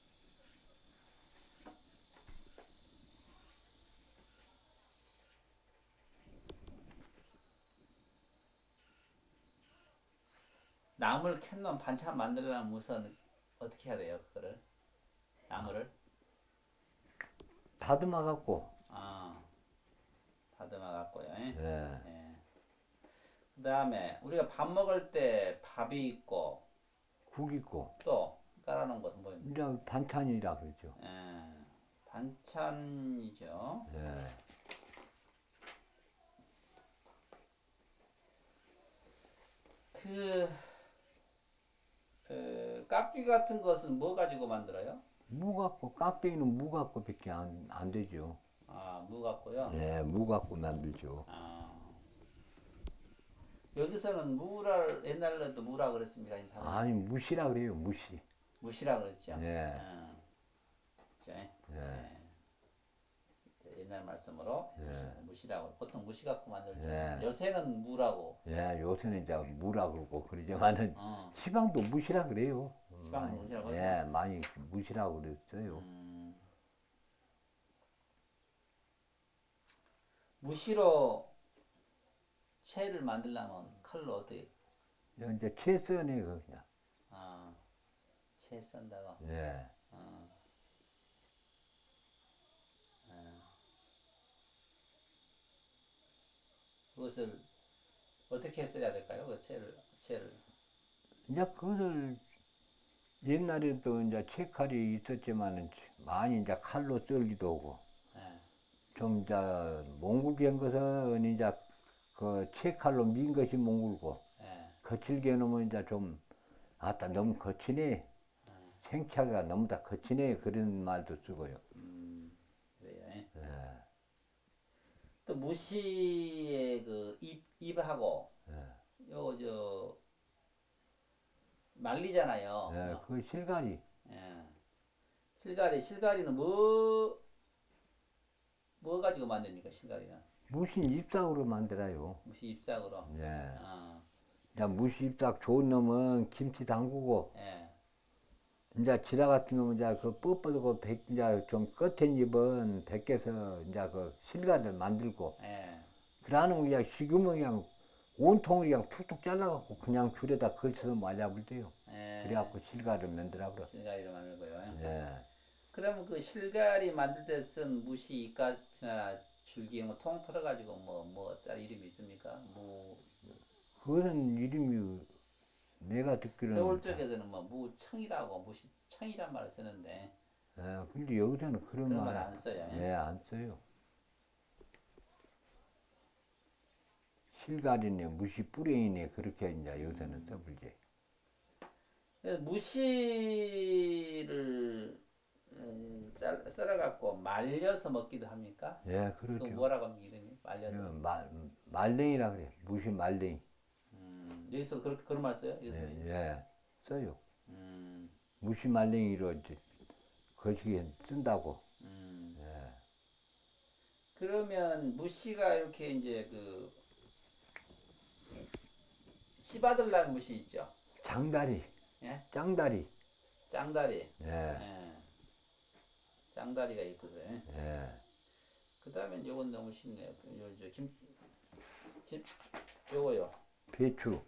[SPEAKER 1] 나물 캔놓은 반찬 만들려면 우선 어떻게 해야 돼요? 그거를 나물을
[SPEAKER 2] 다듬어 갖고,
[SPEAKER 1] 아, 다듬어 갖고요. 예.
[SPEAKER 2] 예,
[SPEAKER 1] 예. 그 다음에 우리가 밥 먹을 때 밥이 있고
[SPEAKER 2] 국 있고,
[SPEAKER 1] 또 깔아놓은 것은 뭐입니까?
[SPEAKER 2] 이제 반찬이라 그러죠.
[SPEAKER 1] 예, 반찬이죠.
[SPEAKER 2] 예,
[SPEAKER 1] 그, 그 깍두기 같은 것은 뭐 가지고 만들어요?
[SPEAKER 2] 무 갖고, 깍두기는 무 갖고 밖에 안, 안 되죠.
[SPEAKER 1] 아, 무 갖고요.
[SPEAKER 2] 예, 무 갖고 만들죠.
[SPEAKER 1] 아, 여기서는 무를 옛날에도 무라 그랬습니까? 아니면 다른
[SPEAKER 2] 아니, 무시라 그래요, 무시.
[SPEAKER 1] 무시라 그랬죠.
[SPEAKER 2] 예,
[SPEAKER 1] 어, 그죠?
[SPEAKER 2] 예,
[SPEAKER 1] 예. 옛날 말씀으로
[SPEAKER 2] 예,
[SPEAKER 1] 무시라고 보통 무시 갖고 만들죠.
[SPEAKER 2] 예.
[SPEAKER 1] 요새는 무라고.
[SPEAKER 2] 예, 요새는 이제 무라 그러고 그러지만은
[SPEAKER 1] 어,
[SPEAKER 2] 시방도 무시라 그래요.
[SPEAKER 1] 시방도
[SPEAKER 2] 많이,
[SPEAKER 1] 무시라고 하죠.
[SPEAKER 2] 예, 많이 무시라고 그랬어요.
[SPEAKER 1] 음, 무시로 채를 만들려면 칼로 어떻게
[SPEAKER 2] 이제 채 써네, 그 그냥.
[SPEAKER 1] 아, 채 썬다고.
[SPEAKER 2] 예.
[SPEAKER 1] 어, 어. 그것을 어떻게 써야 될까요? 그 채를, 채를.
[SPEAKER 2] 이제 그것을 옛날에도 이제 채칼이 있었지만은 많이 이제 칼로 썰기도 하고,
[SPEAKER 1] 예.
[SPEAKER 2] 좀 이제 몽골게 한 것은 이제 그 채칼로 민 것이 몽골고,
[SPEAKER 1] 예.
[SPEAKER 2] 거칠게 놓으면 이제 좀, 아따, 너무 거치네. 생채가 너무 다 거치네. 그런 말도 쓰고요.
[SPEAKER 1] 음, 그래요. 예.
[SPEAKER 2] 예.
[SPEAKER 1] 또 무시의 그 입, 입하고
[SPEAKER 2] 예.
[SPEAKER 1] 요 저 말리잖아요.
[SPEAKER 2] 예,
[SPEAKER 1] 어,
[SPEAKER 2] 그 실갈이.
[SPEAKER 1] 예. 실가리, 실가리는 뭐, 뭐 가지고 만듭니까, 실가리는?
[SPEAKER 2] 무신 잎삭으로 만들어요.
[SPEAKER 1] 무시 잎삭으로.
[SPEAKER 2] 예.
[SPEAKER 1] 어,
[SPEAKER 2] 이제 무시 잎삭 좋은 놈은 김치 담그고,
[SPEAKER 1] 예.
[SPEAKER 2] 이제 지라 같은 놈은 이제 그 뻣뻣하고 백, 이제 좀 끝에 잎은 벗겨서 이제 그 실갈을 만들고,
[SPEAKER 1] 예.
[SPEAKER 2] 그러는 그냥 지금은 그냥 온통을 그냥 툭툭 잘라갖고 그냥 줄에다 걸쳐서 말려볼 때요.
[SPEAKER 1] 예.
[SPEAKER 2] 그래갖고 실갈을 만들어 버려.
[SPEAKER 1] 실가리를 만들고요.
[SPEAKER 2] 예.
[SPEAKER 1] 그러면 그 실가리 만들 때 쓴 무시 입가나 줄기 뭐 통 털어가지고 뭐, 뭐, 따로 이름이 있습니까? 무,
[SPEAKER 2] 그거는 이름이 내가 듣기로는
[SPEAKER 1] 서울
[SPEAKER 2] 다,
[SPEAKER 1] 쪽에서는 뭐 무청이라고 무시청이란 말을 쓰는데
[SPEAKER 2] 예, 근데 여기서는 그런
[SPEAKER 1] 그런 말
[SPEAKER 2] 말을
[SPEAKER 1] 안 써요.
[SPEAKER 2] 예, 안 써요. 실갈이네, 무시 뿌레이네, 그렇게 이제 요새는 써불지.
[SPEAKER 1] 그래서 무시를 음, 썰- 썰어갖고 말려서 먹기도 합니까?
[SPEAKER 2] 예,
[SPEAKER 1] 그
[SPEAKER 2] 그렇죠.
[SPEAKER 1] 뭐라고 합니까 이름이? 말려서.
[SPEAKER 2] 이거 말, 말랭이라 그래. 무시 말랭이.
[SPEAKER 1] 음, 여기서 그렇게 그런 말 써요? 여기서.
[SPEAKER 2] 예, 예, 써요.
[SPEAKER 1] 음,
[SPEAKER 2] 무시 말랭이로 이제 거시기에 쓴다고.
[SPEAKER 1] 음.
[SPEAKER 2] 예.
[SPEAKER 1] 그러면 무시가 이렇게 이제 그 씨바들라는 무시 있죠?
[SPEAKER 2] 장다리,
[SPEAKER 1] 예?
[SPEAKER 2] 짱다리.
[SPEAKER 1] 짱다리.
[SPEAKER 2] 예,
[SPEAKER 1] 예. 짱다리가 있거든.
[SPEAKER 2] 예.
[SPEAKER 1] 그 다음에 요건 너무 쉽네요. 요, 저 김, 김, 요거요.
[SPEAKER 2] 배추.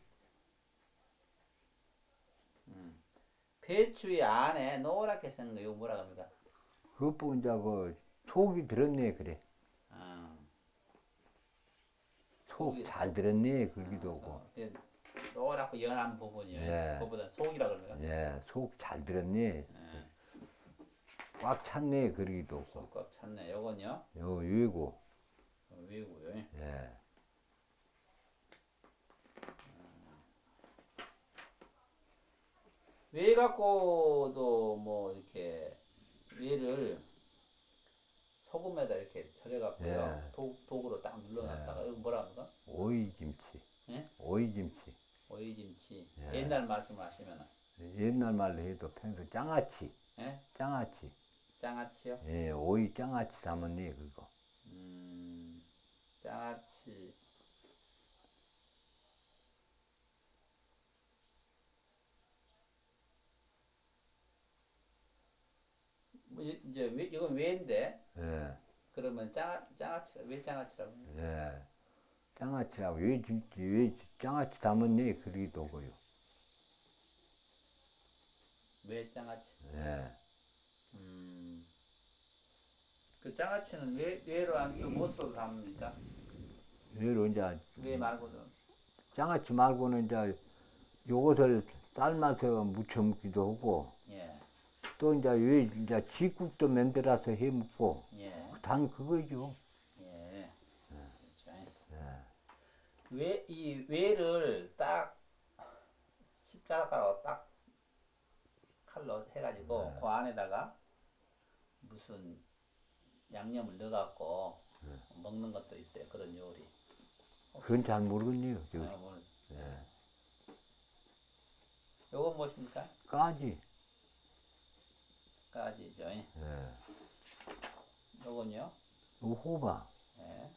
[SPEAKER 1] 음. 배추의 안에 노랗게 생긴 거, 이거 뭐라 합니까?
[SPEAKER 2] 그것 보고 이제 그 속이 들었네, 그래.
[SPEAKER 1] 아,
[SPEAKER 2] 속
[SPEAKER 1] 속이,
[SPEAKER 2] 잘
[SPEAKER 1] 속,
[SPEAKER 2] 들었네,
[SPEAKER 1] 아,
[SPEAKER 2] 그러기도 하고.
[SPEAKER 1] 그, 그 노랗고 연한 부분이요.
[SPEAKER 2] 예,
[SPEAKER 1] 그거보다 속이라 그럽니까?
[SPEAKER 2] 예, 속 잘 들었네.
[SPEAKER 1] 예,
[SPEAKER 2] 꽉 찼네, 그러기도 하고.
[SPEAKER 1] 속 꽉 찼네. 요건요.
[SPEAKER 2] 요, 외고.
[SPEAKER 1] 외고요.
[SPEAKER 2] 예.
[SPEAKER 1] 외 갖고도 뭐 이렇게 외를 소금에다 이렇게 절여갖고요.
[SPEAKER 2] 예,
[SPEAKER 1] 독, 독으로 딱 눌러놨다가 이거 뭐라 합니까?
[SPEAKER 2] 오이김치.
[SPEAKER 1] 예?
[SPEAKER 2] 오이김치.
[SPEAKER 1] 오이김치.
[SPEAKER 2] 예.
[SPEAKER 1] 옛날 말씀하시면은.
[SPEAKER 2] 옛날 말로 해도 평소 장아찌.
[SPEAKER 1] 예?
[SPEAKER 2] 장아찌.
[SPEAKER 1] 장아찌요?
[SPEAKER 2] 예, 오이 장아찌 담았네, 그거.
[SPEAKER 1] 음, 장아찌. 뭐 이- 이제 왜, 이건 왜인데
[SPEAKER 2] 예,
[SPEAKER 1] 그러면 장 장아찌 왜 장아찌라고 해요?
[SPEAKER 2] 예. 장아찌라고, 왜 김치, 왜 장아찌 담았네, 그러기도 하고요.
[SPEAKER 1] 왜 장아찌?
[SPEAKER 2] 예.
[SPEAKER 1] 음, 그 장아찌는 왜 왜로 안 또 무엇으로 담습니까?
[SPEAKER 2] 왜로 이제,
[SPEAKER 1] 왜 말고도.
[SPEAKER 2] 장아찌 말고는 이제 요것을 삶아서 무쳐 먹기도 하고,
[SPEAKER 1] 예,
[SPEAKER 2] 또 이제 왜 이제 지국도 만들어서 해 먹고,
[SPEAKER 1] 예,
[SPEAKER 2] 단 그거죠.
[SPEAKER 1] 예. 그렇죠.
[SPEAKER 2] 예.
[SPEAKER 1] 왜 이 왜를 딱 십자가로 딱 칼로 해가지고 그 안에다가 무슨 양념을 넣어갖고 먹는 것도 있어요. 그런 요리.
[SPEAKER 2] 그건 잘 모르겠네요. 요,
[SPEAKER 1] 아, 오늘
[SPEAKER 2] 예.
[SPEAKER 1] 요건 무엇입니까?
[SPEAKER 2] 까지.
[SPEAKER 1] 까지죠.
[SPEAKER 2] 예.
[SPEAKER 1] 요건요.
[SPEAKER 2] 요 호박.
[SPEAKER 1] 예.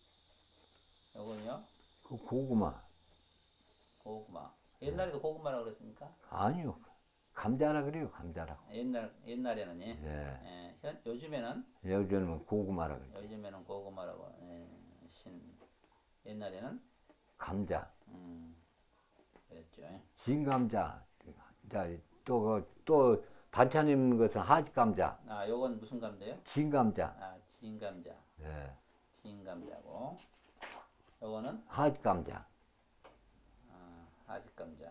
[SPEAKER 1] 요건요.
[SPEAKER 2] 그 고구마.
[SPEAKER 1] 고구마. 옛날에도 고구마라고 그랬습니까?
[SPEAKER 2] 아니요. 감자라 그래요, 감자라고.
[SPEAKER 1] 옛날 옛날에는 예.
[SPEAKER 2] 예.
[SPEAKER 1] 예. 현, 요즘에는
[SPEAKER 2] 요즘은 고구마라 그래요.
[SPEAKER 1] 요즘에는 고구마라고. 예. 신 옛날에는
[SPEAKER 2] 감자.
[SPEAKER 1] 음. 그랬죠.
[SPEAKER 2] 진감자. 또, 또 반찬 있는 것은 하지감자,
[SPEAKER 1] 아, 요건 무슨 감자요?
[SPEAKER 2] 진감자,
[SPEAKER 1] 아, 진감자.
[SPEAKER 2] 예.
[SPEAKER 1] 진감자고. 요거는
[SPEAKER 2] 하지감자.
[SPEAKER 1] 아, 하직감자.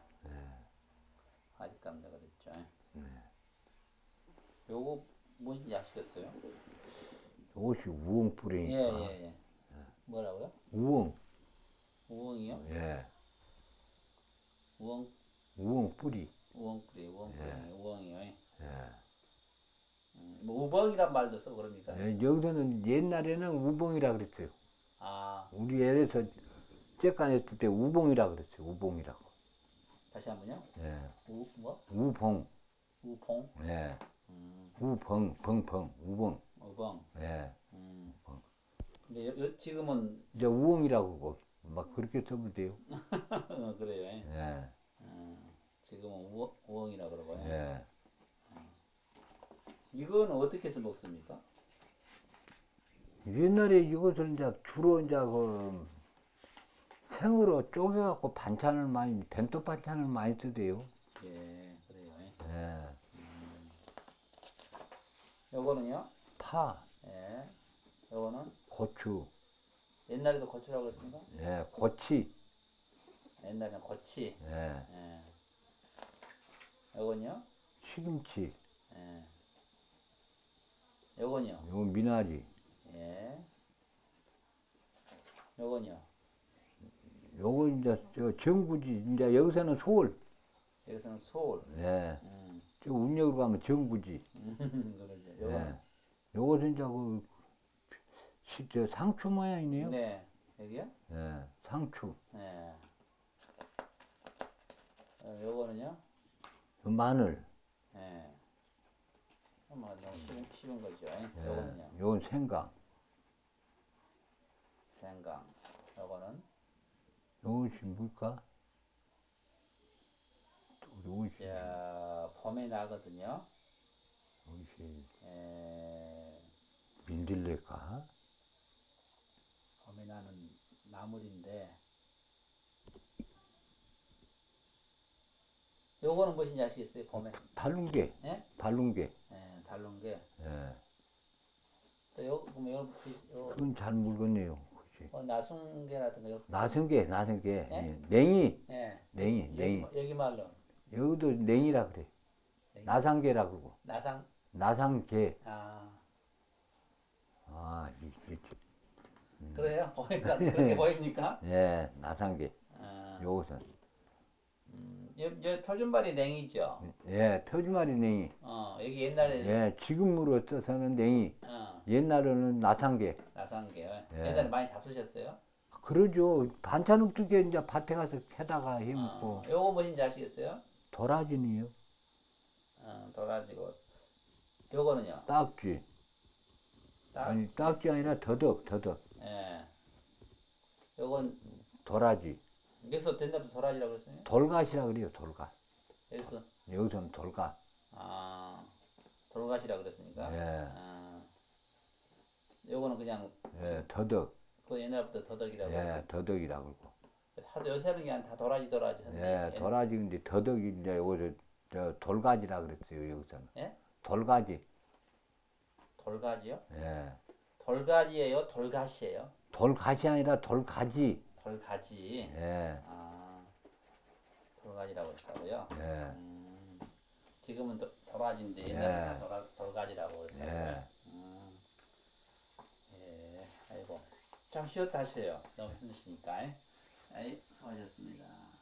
[SPEAKER 1] 하직감자 그랬죠. 요거 뭔지 아시겠어요?
[SPEAKER 2] 이것이 우엉
[SPEAKER 1] 예,
[SPEAKER 2] 뿌리니까.
[SPEAKER 1] 예, 예. 뭐라고요?
[SPEAKER 2] 우엉,
[SPEAKER 1] 우엉이요?
[SPEAKER 2] 예.
[SPEAKER 1] 우엉,
[SPEAKER 2] 우엉 뿌리.
[SPEAKER 1] 우엉뿌리, 우엉뿌리, 우엉이요.
[SPEAKER 2] 예.
[SPEAKER 1] 음, 뭐 우벙이란 말도 써 그럽니까?
[SPEAKER 2] 예, 여기서는 옛날에는 우봉이라 그랬어요.
[SPEAKER 1] 아,
[SPEAKER 2] 우리 애에서 쬐깐 했을 때 우봉이라 그랬어요. 우봉이라고.
[SPEAKER 1] 다시 한번요.
[SPEAKER 2] 예.
[SPEAKER 1] 우, 뭐?
[SPEAKER 2] 우봉.
[SPEAKER 1] 우봉?
[SPEAKER 2] 예.
[SPEAKER 1] 음,
[SPEAKER 2] 우벙, 벙벙, 우봉.
[SPEAKER 1] 우벙.
[SPEAKER 2] 예.
[SPEAKER 1] 음. 근데 요, 요, 지금은
[SPEAKER 2] 이제 우엉이라고 그러고 막 그렇게 써도 돼요.
[SPEAKER 1] 어, 그래요. 예.
[SPEAKER 2] 예.
[SPEAKER 1] 음, 지금은 우, 우엉이라 그러고요.
[SPEAKER 2] 예.
[SPEAKER 1] 이거는 어떻게 해서 먹습니까?
[SPEAKER 2] 옛날에 이것을 이제 주로 이제 그 생으로 쪼개갖고 반찬을 많이, 벤또 반찬을 많이 쓰대요.
[SPEAKER 1] 예, 그래요. 예.
[SPEAKER 2] 예.
[SPEAKER 1] 요거는요?
[SPEAKER 2] 파,
[SPEAKER 1] 예. 요거는
[SPEAKER 2] 고추,
[SPEAKER 1] 옛날에도 고추라고 했습니까?
[SPEAKER 2] 예, 고치,
[SPEAKER 1] 옛날에는 고치.
[SPEAKER 2] 예,
[SPEAKER 1] 예. 요건요?
[SPEAKER 2] 시금치,
[SPEAKER 1] 예. 요건요?
[SPEAKER 2] 요 미나리,
[SPEAKER 1] 예. 요건요?
[SPEAKER 2] 요거 이제 저 정부지, 이제 여기서는 소울,
[SPEAKER 1] 여기서는 소울.
[SPEAKER 2] 예,
[SPEAKER 1] 음,
[SPEAKER 2] 저 운역으로 가면 정부지,
[SPEAKER 1] 음, 그러죠.
[SPEAKER 2] 예,
[SPEAKER 1] 요거는?
[SPEAKER 2] 요것은 이제 그, 시- 저 상추 모양이네요.
[SPEAKER 1] 네. 여기요?
[SPEAKER 2] 예, 상추,
[SPEAKER 1] 네. 어, 요거는요?
[SPEAKER 2] 요 마늘,
[SPEAKER 1] 예. 뭐 너무 쉬운, 쉬운 거죠.
[SPEAKER 2] 예,
[SPEAKER 1] 요거는요?
[SPEAKER 2] 요건 생강,
[SPEAKER 1] 생강. 요거는?
[SPEAKER 2] 요것이 뭘까? 또 요것이,
[SPEAKER 1] 자, 봄에 나거든요.
[SPEAKER 2] 요것이
[SPEAKER 1] 예.
[SPEAKER 2] 민들레가?
[SPEAKER 1] 봄에 나는 나물인데, 요거는 무엇인지 아시겠어요? 봄에.
[SPEAKER 2] 발룬게,
[SPEAKER 1] 예?
[SPEAKER 2] 발룬게,
[SPEAKER 1] 예, 달른 게.
[SPEAKER 2] 예,
[SPEAKER 1] 또 요, 그럼 요, 그, 요,
[SPEAKER 2] 그건 잘 모르겠네요. 그치.
[SPEAKER 1] 어, 나순개라든가 요.
[SPEAKER 2] 나선게, 나선게,
[SPEAKER 1] 예?
[SPEAKER 2] 예. 냉이,
[SPEAKER 1] 예.
[SPEAKER 2] 냉이,
[SPEAKER 1] 여기,
[SPEAKER 2] 냉이.
[SPEAKER 1] 여기, 여기 말로.
[SPEAKER 2] 여기도 냉이라 그래.
[SPEAKER 1] 여기.
[SPEAKER 2] 나상게라 그러고.
[SPEAKER 1] 나상.
[SPEAKER 2] 나상게.
[SPEAKER 1] 아,
[SPEAKER 2] 아, 이게,
[SPEAKER 1] 그래요? 보니까 그렇게 보입니까?
[SPEAKER 2] 예, 나상게.
[SPEAKER 1] 아,
[SPEAKER 2] 요것은.
[SPEAKER 1] 음, 요, 요 표준말이 냉이죠.
[SPEAKER 2] 예, 표주말이 냉이.
[SPEAKER 1] 어, 여기 옛날에,
[SPEAKER 2] 예, 지금으로 써서는 냉이.
[SPEAKER 1] 어,
[SPEAKER 2] 옛날에는 나상게.
[SPEAKER 1] 나상개.
[SPEAKER 2] 예.
[SPEAKER 1] 옛날에 많이 잡수셨어요?
[SPEAKER 2] 그러죠. 반찬 없게 이제 밭에 가서 캐다가 해먹고.
[SPEAKER 1] 어, 요거 무엇인지 아시겠어요?
[SPEAKER 2] 도라지니요.
[SPEAKER 1] 어, 도라지고. 요거는요?
[SPEAKER 2] 딱지.
[SPEAKER 1] 딱,
[SPEAKER 2] 아니, 딱지 아니라 더덕, 더덕.
[SPEAKER 1] 예. 요건,
[SPEAKER 2] 도라지.
[SPEAKER 1] 여기서 된다면 도라지라고 그랬어요?
[SPEAKER 2] 돌갓이라 그래요, 돌갓.
[SPEAKER 1] 여기서,
[SPEAKER 2] 여기서는 돌갓.
[SPEAKER 1] 아, 돌갓이라 그랬으니까.
[SPEAKER 2] 예.
[SPEAKER 1] 아, 요거는 그냥,
[SPEAKER 2] 예,
[SPEAKER 1] 지금,
[SPEAKER 2] 더덕.
[SPEAKER 1] 그 옛날부터 더덕이라고.
[SPEAKER 2] 예, 더덕이라 그러고.
[SPEAKER 1] 하도 요새는 그냥 다 도라지 도라지 하는데.
[SPEAKER 2] 예, 도라지 근데 더덕이 이제 요거 저 돌가지라 그랬어요, 여기서는.
[SPEAKER 1] 예?
[SPEAKER 2] 돌가지.
[SPEAKER 1] 돌가지요?
[SPEAKER 2] 예.
[SPEAKER 1] 돌가지예요? 돌갓이에요?
[SPEAKER 2] 돌갓이 아니라 돌가지.
[SPEAKER 1] 돌가지.
[SPEAKER 2] 예.
[SPEAKER 1] 아, 돌가지라고 했다고요?
[SPEAKER 2] 예.
[SPEAKER 1] 음, 지금은 도, 도라지인데
[SPEAKER 2] 예.
[SPEAKER 1] 옛날에 다 돌아, 돌가지라고 했다고요?
[SPEAKER 2] 예.
[SPEAKER 1] 음, 예, 아이고. 좀 쉬었다 하세요. 너무 힘드시니까. 아이, 수고하셨습니다.